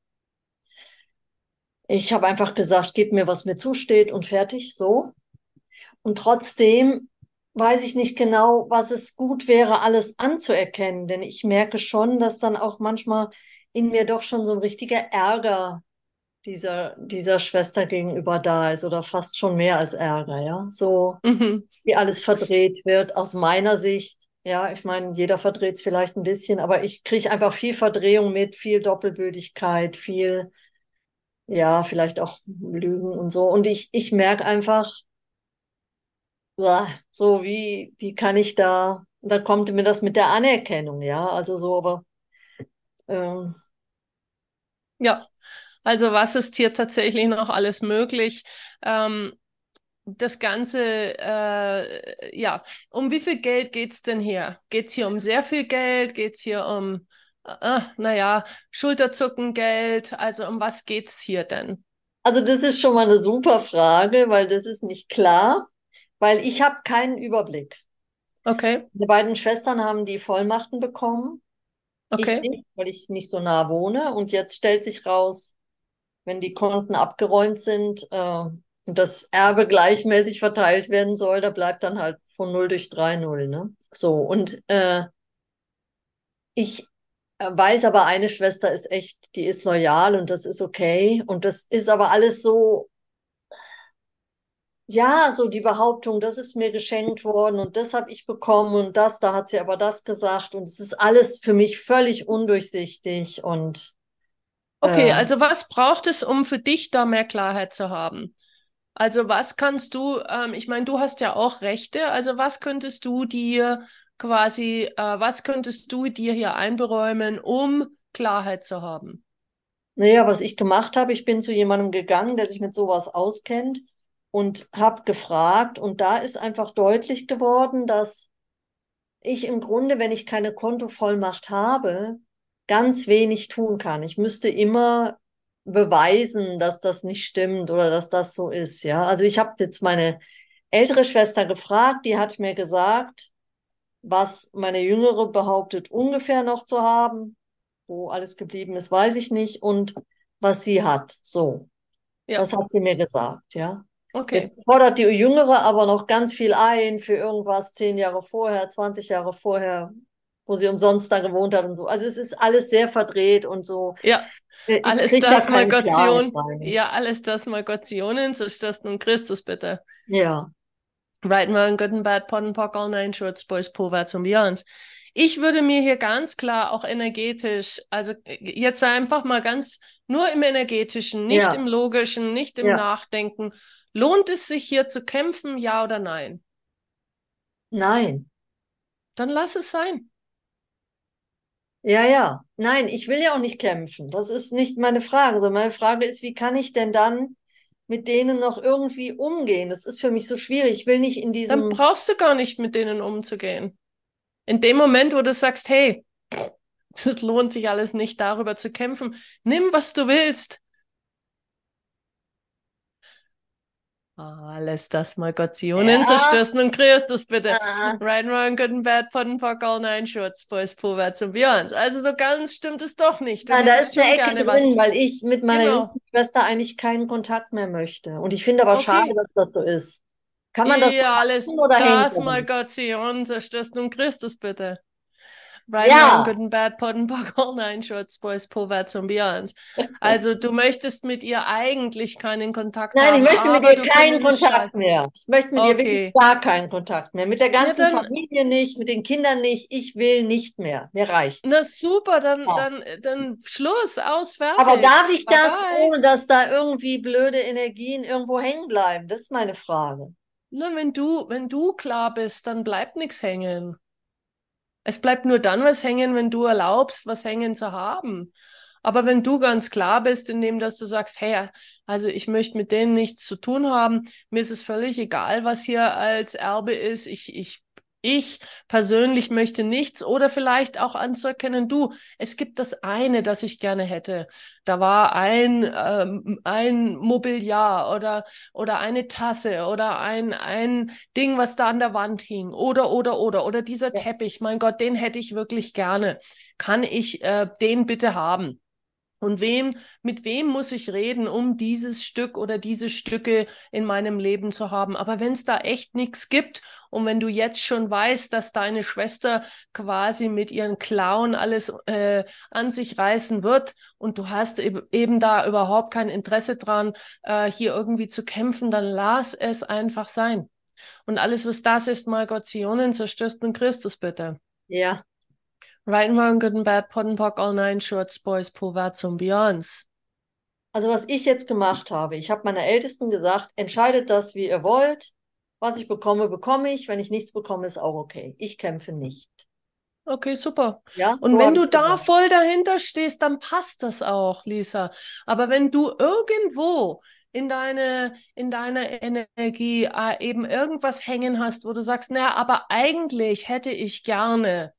Speaker 6: Ich habe einfach gesagt, gib mir, was mir zusteht und fertig, so. Und trotzdem weiß ich nicht genau, was es gut wäre, alles anzuerkennen, denn ich merke schon, dass dann auch manchmal in mir doch schon so ein richtiger Ärger dieser, dieser Schwester gegenüber da ist oder fast schon mehr als Ärger, ja. So,
Speaker 1: Mhm.
Speaker 6: wie alles verdreht wird aus meiner Sicht. Ja, ich meine, jeder verdreht es vielleicht ein bisschen, aber ich kriege einfach viel Verdrehung mit, viel Doppelbödigkeit, viel ja, vielleicht auch Lügen und so. Und ich, ich merke einfach, uah, so wie, wie kann ich da, da kommt mir das mit der Anerkennung, ja, also so, aber ähm,
Speaker 1: Ja, also was ist hier tatsächlich noch alles möglich? Ähm, das Ganze, äh, ja, um wie viel Geld geht's denn hier? Geht's hier um sehr viel Geld? Geht's hier um, äh, naja, Schulterzuckengeld? Also um was geht's hier denn?
Speaker 6: also das ist schon mal eine super Frage, weil das ist nicht klar, weil ich habe keinen Überblick.
Speaker 1: Okay,
Speaker 6: Die beiden Schwestern haben die Vollmachten bekommen, ich
Speaker 1: okay,
Speaker 6: nicht, weil ich nicht so nah wohne. Und jetzt stellt sich raus, wenn die Konten abgeräumt sind, äh, und das Erbe gleichmäßig verteilt werden soll, da bleibt dann halt von null durch drei null, ne? So, und äh, ich äh, weiß aber, eine Schwester ist echt, die ist loyal und das ist okay. Und das ist aber alles so, ja, so die Behauptung, das ist mir geschenkt worden und das habe ich bekommen und das, da hat sie aber das gesagt. Und es ist alles für mich völlig undurchsichtig und
Speaker 1: okay.
Speaker 6: äh,
Speaker 1: Also was braucht es, um für dich da mehr Klarheit zu haben? Also was kannst du, ähm, ich meine, du hast ja auch Rechte, also was könntest du dir quasi, äh, was könntest du dir hier einberäumen, um Klarheit zu haben?
Speaker 6: naja, was ich gemacht habe, ich bin zu jemandem gegangen, der sich mit sowas auskennt und habe gefragt. Und da ist einfach deutlich geworden, dass ich im Grunde, wenn ich keine Kontovollmacht habe, ganz wenig tun kann. Ich müsste immer beweisen, dass das nicht stimmt oder dass das so ist. Ja, also ich habe jetzt meine ältere Schwester gefragt, die hat mir gesagt, was meine Jüngere behauptet, ungefähr noch zu haben. Wo alles geblieben ist, weiß ich nicht. Und was sie hat. So,
Speaker 1: Ja,
Speaker 6: das hat sie mir gesagt, ja.
Speaker 1: okay.
Speaker 6: Jetzt fordert die Jüngere aber noch ganz viel ein für irgendwas zehn Jahre vorher, zwanzig Jahre vorher, wo sie umsonst da gewohnt hat und so. Also es ist alles sehr verdreht und so.
Speaker 1: Ja,
Speaker 6: Ich
Speaker 1: alles
Speaker 6: kriege da
Speaker 1: das mal
Speaker 6: keine Klarheit
Speaker 1: Gott
Speaker 6: rein.
Speaker 1: ja, alles das mal Gott so stößt nun Christus bitte.
Speaker 6: Ja,
Speaker 1: Right, mal good and bad, Pot and Pock, all nine shorts, boys, vorwärts und beyond. Ich würde mir hier ganz klar auch energetisch, also jetzt einfach mal ganz nur im energetischen, nicht
Speaker 6: ja,
Speaker 1: im logischen, nicht im
Speaker 6: ja.
Speaker 1: Nachdenken. Lohnt es sich hier zu kämpfen, ja oder nein?
Speaker 6: Nein.
Speaker 1: Dann lass es sein.
Speaker 6: Ja, ja. Nein, ich will ja auch nicht kämpfen. Das ist nicht meine Frage. So, meine Frage ist, wie kann ich denn dann mit denen noch irgendwie umgehen? Das ist für mich so schwierig. Ich will nicht in
Speaker 1: Dann
Speaker 6: diesem,
Speaker 1: brauchst du gar nicht mit denen umzugehen. In dem Moment, wo du sagst, hey, das lohnt sich alles nicht, darüber zu kämpfen, nimm, was du willst. Alles das mal Gott
Speaker 6: ja,
Speaker 1: zerstößt und Christus bitte.
Speaker 6: ah,
Speaker 1: Right, wrong, good and bad, pot and pock, all nine shorts, boys, vorwärts und beyond. Also so ganz stimmt es doch nicht. Du
Speaker 6: nein, da
Speaker 1: hättest
Speaker 6: ist eine
Speaker 1: schon
Speaker 6: Ecke
Speaker 1: gerne was.
Speaker 6: drin, weil ich mit meiner
Speaker 1: Genau.
Speaker 6: jüngsten Schwester eigentlich keinen Kontakt mehr möchte. Und ich finde aber schade,
Speaker 1: Okay.
Speaker 6: dass das so ist. Kann man das so
Speaker 1: Ja,
Speaker 6: machen
Speaker 1: alles
Speaker 6: oder hängt
Speaker 1: das
Speaker 6: das?
Speaker 1: mal Gott zerstößt und Christus bitte. Right, wrong,
Speaker 6: Ja,
Speaker 1: good and bad, pot and pock, all nine shorts, boys, vorwärts und beyond. Also du möchtest mit ihr eigentlich keinen Kontakt
Speaker 6: nein, ich
Speaker 1: haben,
Speaker 6: möchte mit
Speaker 1: aber
Speaker 6: ihr
Speaker 1: du
Speaker 6: keinen
Speaker 1: findest es
Speaker 6: Kontakt
Speaker 1: schade.
Speaker 6: mehr. Ich möchte mit ihr wirklich
Speaker 1: Okay.
Speaker 6: gar keinen Kontakt mehr. Mit der
Speaker 1: Ja,
Speaker 6: ganzen
Speaker 1: dann,
Speaker 6: Familie nicht, mit den Kindern nicht. Ich will nicht mehr. Mir reicht's.
Speaker 1: na super, dann,
Speaker 6: Ja.
Speaker 1: dann, dann Schluss, aus,
Speaker 6: Aber
Speaker 1: fertig.
Speaker 6: darf ich
Speaker 1: Bye
Speaker 6: das,
Speaker 1: bye.
Speaker 6: ohne dass da irgendwie blöde Energien irgendwo hängen bleiben? Das ist meine Frage.
Speaker 1: Na, wenn du, wenn du klar bist, dann bleibt nichts hängen. Es bleibt nur dann was hängen, wenn du erlaubst, was hängen zu haben. Aber wenn du ganz klar bist, indem dass du sagst, hey, also ich möchte mit denen nichts zu tun haben, mir ist es völlig egal, was hier als Erbe ist. Ich, ich, ich persönlich möchte nichts oder vielleicht auch anzuerkennen, du, es gibt das eine, das ich gerne hätte. Da war ein, ähm, ein Mobiliar oder, oder eine Tasse oder ein, ein Ding, was da an der Wand hing oder, oder, oder, oder dieser
Speaker 6: Ja.
Speaker 1: Teppich, mein Gott, den hätte ich wirklich gerne. Kann ich äh, den bitte haben? Und wem, mit wem muss ich reden, um dieses Stück oder diese Stücke in meinem Leben zu haben? Aber wenn es da echt nichts gibt und wenn du jetzt schon weißt, dass deine Schwester quasi mit ihren Klauen alles äh, an sich reißen wird und du hast eben, eben da überhaupt kein Interesse dran, äh, hier irgendwie zu kämpfen, dann lass es einfach sein. Und alles, was das ist, mal Gott Zionen, zerstörst du Christus bitte.
Speaker 6: Ja.
Speaker 1: Right and wrong, good and bad, pot and pock, all nine shorts, boys, vorwärts und beyonds.
Speaker 6: Also was ich jetzt gemacht habe, ich habe meiner Ältesten gesagt, entscheidet das, wie ihr wollt. Was ich bekomme, bekomme ich. Wenn ich nichts bekomme, ist auch okay. Ich kämpfe nicht.
Speaker 1: Okay, super.
Speaker 6: Ja,
Speaker 1: Und
Speaker 6: so
Speaker 1: wenn
Speaker 6: habe ich
Speaker 1: du
Speaker 6: es
Speaker 1: da
Speaker 6: gesagt.
Speaker 1: voll dahinter stehst, dann passt das auch, Lisa. Aber wenn du irgendwo in deine, in deiner Energie äh, eben irgendwas hängen hast, wo du sagst, naja, aber eigentlich hätte ich gerne.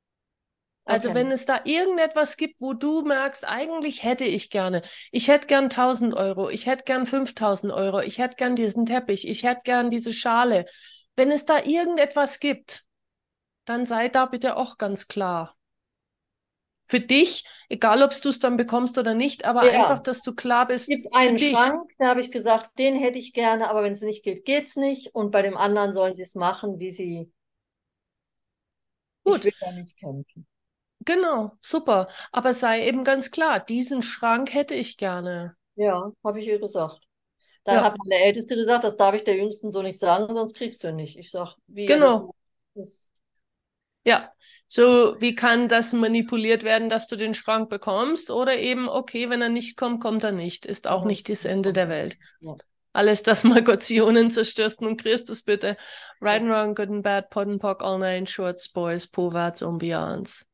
Speaker 1: Also
Speaker 6: Okay.
Speaker 1: wenn es da irgendetwas gibt, wo du merkst, eigentlich hätte ich gerne, ich hätte gern tausend Euro, ich hätte gern fünftausend Euro, ich hätte gern diesen Teppich, ich hätte gern diese Schale. Wenn es da irgendetwas gibt, dann sei da bitte auch ganz klar. Für dich, egal ob du es dann bekommst oder nicht, aber einfach,
Speaker 6: Ja,
Speaker 1: dass du klar
Speaker 6: es
Speaker 1: bist
Speaker 6: gibt
Speaker 1: für
Speaker 6: einen
Speaker 1: dich.
Speaker 6: Schrank, da habe ich gesagt, den hätte ich gerne, aber wenn es nicht geht, geht's nicht. Und bei dem anderen sollen sie es machen, wie sie. Ich
Speaker 1: Gut,
Speaker 6: will da nicht kämpfen.
Speaker 1: genau, super. Aber sei eben ganz klar, diesen Schrank hätte ich gerne.
Speaker 6: Ja, habe ich ihr gesagt. Dann
Speaker 1: Ja,
Speaker 6: hat meine Älteste gesagt, das darf ich der Jüngsten so nicht sagen, sonst kriegst du ihn nicht. Ich sag, wie ihr das
Speaker 1: genau.
Speaker 6: macht. Das,
Speaker 1: Ja, so wie kann das manipuliert werden, dass du den Schrank bekommst? Oder eben, okay, wenn er nicht kommt, kommt er nicht. Ist auch
Speaker 6: mhm.
Speaker 1: nicht das Ende der Welt.
Speaker 6: Ja.
Speaker 1: Alles das Magazinen zerstörst und Christus bitte. Right
Speaker 6: Ja.
Speaker 1: and wrong, good and bad, pot and pock, all nine shorts, boys, vorwärts und beyonds.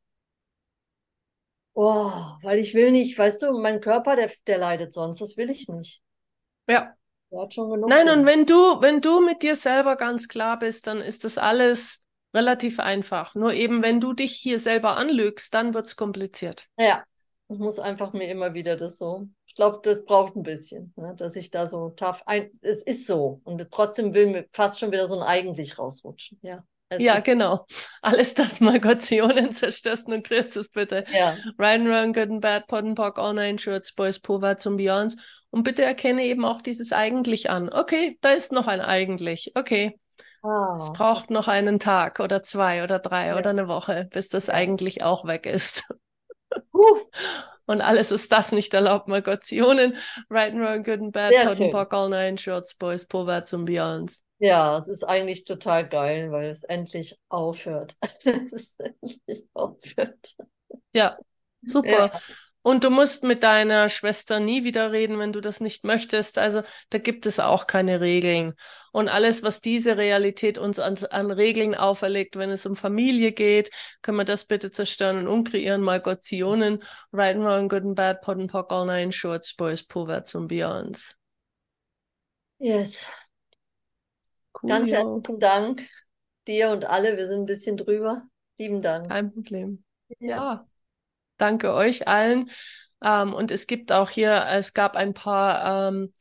Speaker 6: Oh, weil ich will nicht, weißt du, mein Körper, der, der leidet sonst, das will ich nicht.
Speaker 1: Ja.
Speaker 6: Der hat schon genug
Speaker 1: Nein, und
Speaker 6: gelitten.
Speaker 1: wenn du, wenn du mit dir selber ganz klar bist, dann ist das alles relativ einfach. Nur eben, wenn du dich hier selber anlügst, dann wird's kompliziert.
Speaker 6: Ja, ich muss einfach mir immer wieder das so Ich glaube, das braucht ein bisschen, ne, dass ich da so tough ein. Es ist so. Und trotzdem will mir fast schon wieder so ein eigentlich rausrutschen. Ja, es
Speaker 1: Ja,
Speaker 6: ist,
Speaker 1: genau. Alles das mal Gottionen zerstörsten und Christus bitte.
Speaker 6: ja,
Speaker 1: Right and Wrong, Good and Bad, Pot and Pock, All Nine Shorts, Boys, Povats und Beyonds. Und bitte erkenne eben auch dieses eigentlich an. Okay, da ist noch ein eigentlich. Okay, es
Speaker 6: ah,
Speaker 1: braucht noch einen Tag oder zwei oder drei
Speaker 6: ja,
Speaker 1: oder eine Woche, bis das
Speaker 6: ja.
Speaker 1: eigentlich auch weg ist.
Speaker 6: Puh,
Speaker 1: Und alles, was das nicht erlaubt, mal Gottionen. Right and Wrong, Good and Bad,
Speaker 6: sehr
Speaker 1: Pot and
Speaker 6: schön.
Speaker 1: Pock, All Nine Shorts, Boys, Povats und Beyonds.
Speaker 6: Ja, es ist eigentlich total geil, weil es endlich aufhört. Es ist endlich aufhört.
Speaker 1: Ja,
Speaker 6: Ja,
Speaker 1: super. Und du musst mit deiner Schwester nie wieder reden, wenn du das nicht möchtest. Also da gibt es auch keine Regeln. Und alles, was diese Realität uns an, an Regeln auferlegt, wenn es um Familie geht, können wir das bitte zerstören und umkreieren. Mal Gottionen, Right and Wrong, Good and Bad, Pot and Pock, All Nine Shorts, Boys, Povats und Beyonds.
Speaker 6: yes. Ganz
Speaker 1: Coolio.
Speaker 6: herzlichen Dank dir und alle. Wir sind ein bisschen drüber. Lieben Dank.
Speaker 1: Kein Problem.
Speaker 6: Ja.
Speaker 1: Ja, danke euch allen. Ähm, und es gibt auch hier, es gab ein paar ähm,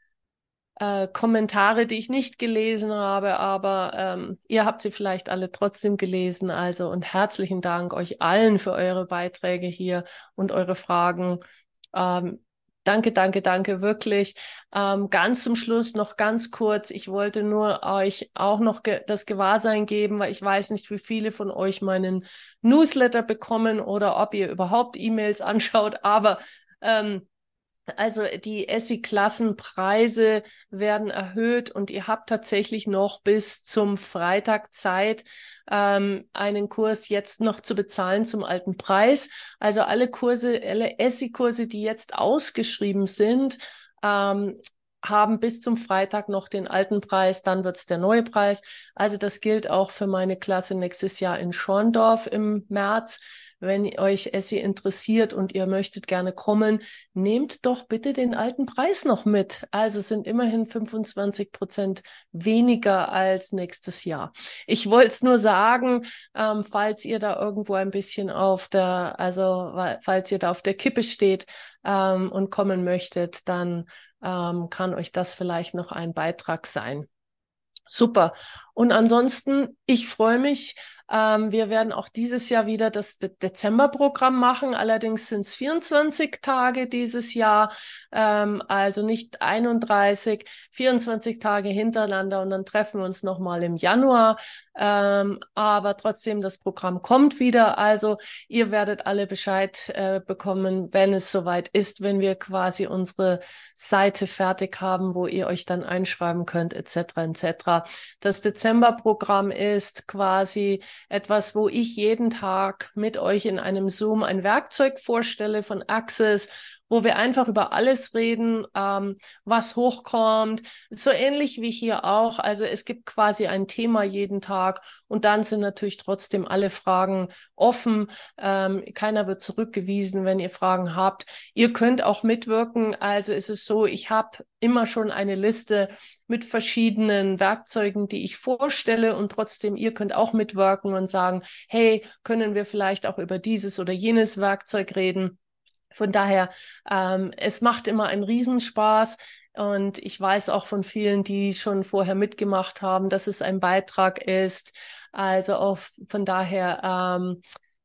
Speaker 1: äh, Kommentare, die ich nicht gelesen habe, aber ähm, ihr habt sie vielleicht alle trotzdem gelesen. Also und herzlichen Dank euch allen für eure Beiträge hier und eure Fragen. Ähm, danke, danke, danke, wirklich. Ähm, ganz zum Schluss noch ganz kurz. Ich wollte nur euch auch noch ge das Gewahrsein geben, weil ich weiß nicht, wie viele von euch meinen Newsletter bekommen oder ob ihr überhaupt E-Mails anschaut, aber ähm, also die Essi-Klassenpreise werden erhöht und ihr habt tatsächlich noch bis zum Freitag Zeit, ähm, einen Kurs jetzt noch zu bezahlen zum alten Preis. Also alle Kurse, alle Essi-Kurse, die jetzt ausgeschrieben sind, ähm, haben bis zum Freitag noch den alten Preis, dann wird's der neue Preis. Also das gilt auch für meine Klasse nächstes Jahr in Schorndorf im März. Wenn euch Essi interessiert und ihr möchtet gerne kommen, nehmt doch bitte den alten Preis noch mit. Also sind immerhin fünfundzwanzig Prozent weniger als nächstes Jahr. Ich wollte es nur sagen, ähm, falls ihr da irgendwo ein bisschen auf der, also falls ihr da auf der Kippe steht ähm, und kommen möchtet, dann ähm, kann euch das vielleicht noch ein Beitrag sein. Super. Und ansonsten, ich freue mich. Ähm, wir werden auch dieses Jahr wieder das Dezemberprogramm machen. Allerdings sind es vierundzwanzig Tage dieses Jahr, ähm, also nicht einunddreißig, vierundzwanzig Tage hintereinander und dann treffen wir uns nochmal im Januar. Ähm, aber trotzdem, das Programm kommt wieder. Also ihr werdet alle Bescheid äh, bekommen, wenn es soweit ist, wenn wir quasi unsere Seite fertig haben, wo ihr euch dann einschreiben könnt, et cetera et cetera. Das Dezemberprogramm ist quasi etwas, wo ich jeden Tag mit euch in einem Zoom ein Werkzeug vorstelle von Access, wo wir einfach über alles reden, ähm, was hochkommt. So ähnlich wie hier auch. Also es gibt quasi ein Thema jeden Tag und dann sind natürlich trotzdem alle Fragen offen. Ähm, keiner wird zurückgewiesen, wenn ihr Fragen habt. Ihr könnt auch mitwirken. Also es ist so, ich habe immer schon eine Liste mit verschiedenen Werkzeugen, die ich vorstelle und trotzdem ihr könnt auch mitwirken und sagen, hey, können wir vielleicht auch über dieses oder jenes Werkzeug reden? Von daher, ähm, es macht immer einen Riesenspaß und ich weiß auch von vielen, die schon vorher mitgemacht haben, dass es ein Beitrag ist. Also auch von daher, ähm,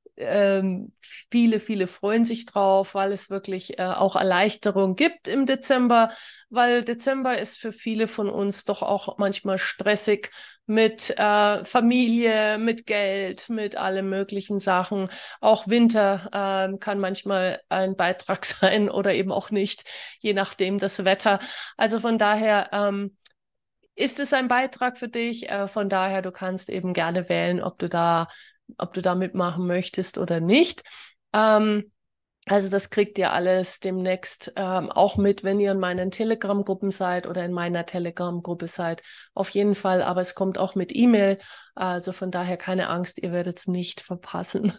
Speaker 1: ähm, viele, viele freuen sich drauf, weil es wirklich äh, auch Erleichterung gibt im Dezember, weil Dezember ist für viele von uns doch auch manchmal stressig mit äh, Familie, mit Geld, mit allen möglichen Sachen. Auch Winter äh, kann manchmal ein Beitrag sein oder eben auch nicht, je nachdem das Wetter. Also von daher ähm, ist es ein Beitrag für dich. Äh, von daher, du kannst eben gerne wählen, ob du da ob du da mitmachen möchtest oder nicht. Ähm, also das kriegt ihr alles demnächst ähm, auch mit, wenn ihr in meinen Telegram-Gruppen seid oder in meiner Telegram-Gruppe seid. Auf jeden Fall, aber es kommt auch mit E-Mail. Also von daher keine Angst, ihr werdet es nicht verpassen.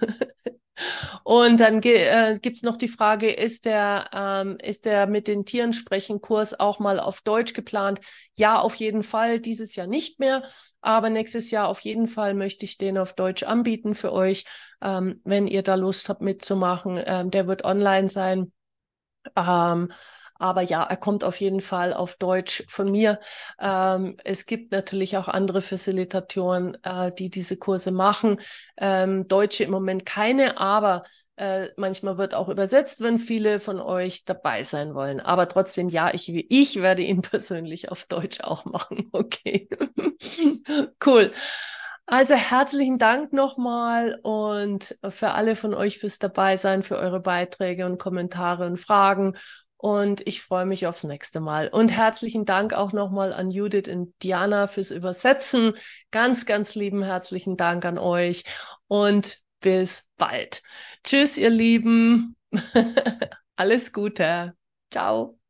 Speaker 1: Und dann äh, gibt es noch die Frage, ist der, ähm, ist der mit den Tieren sprechen Kurs auch mal auf Deutsch geplant? Ja, auf jeden Fall, dieses Jahr nicht mehr, aber nächstes Jahr auf jeden Fall möchte ich den auf Deutsch anbieten für euch, ähm, wenn ihr da Lust habt mitzumachen. Ähm, der wird online sein. Ähm, Aber ja, er kommt auf jeden Fall auf Deutsch von mir. Ähm, es gibt natürlich auch andere Facilitatoren, äh, die diese Kurse machen. Ähm, Deutsche im Moment keine, aber äh, manchmal wird auch übersetzt, wenn viele von euch dabei sein wollen. Aber trotzdem, ja, ich, ich werde ihn persönlich auf Deutsch auch machen. Okay. Cool. Also herzlichen Dank nochmal und für alle von euch fürs Dabeisein, für eure Beiträge und Kommentare und Fragen. Und ich freue mich aufs nächste Mal. Und herzlichen Dank auch nochmal an Judith und Diana fürs Übersetzen. Ganz, ganz lieben herzlichen Dank an euch und bis bald. Tschüss, ihr Lieben. Alles Gute. Ciao.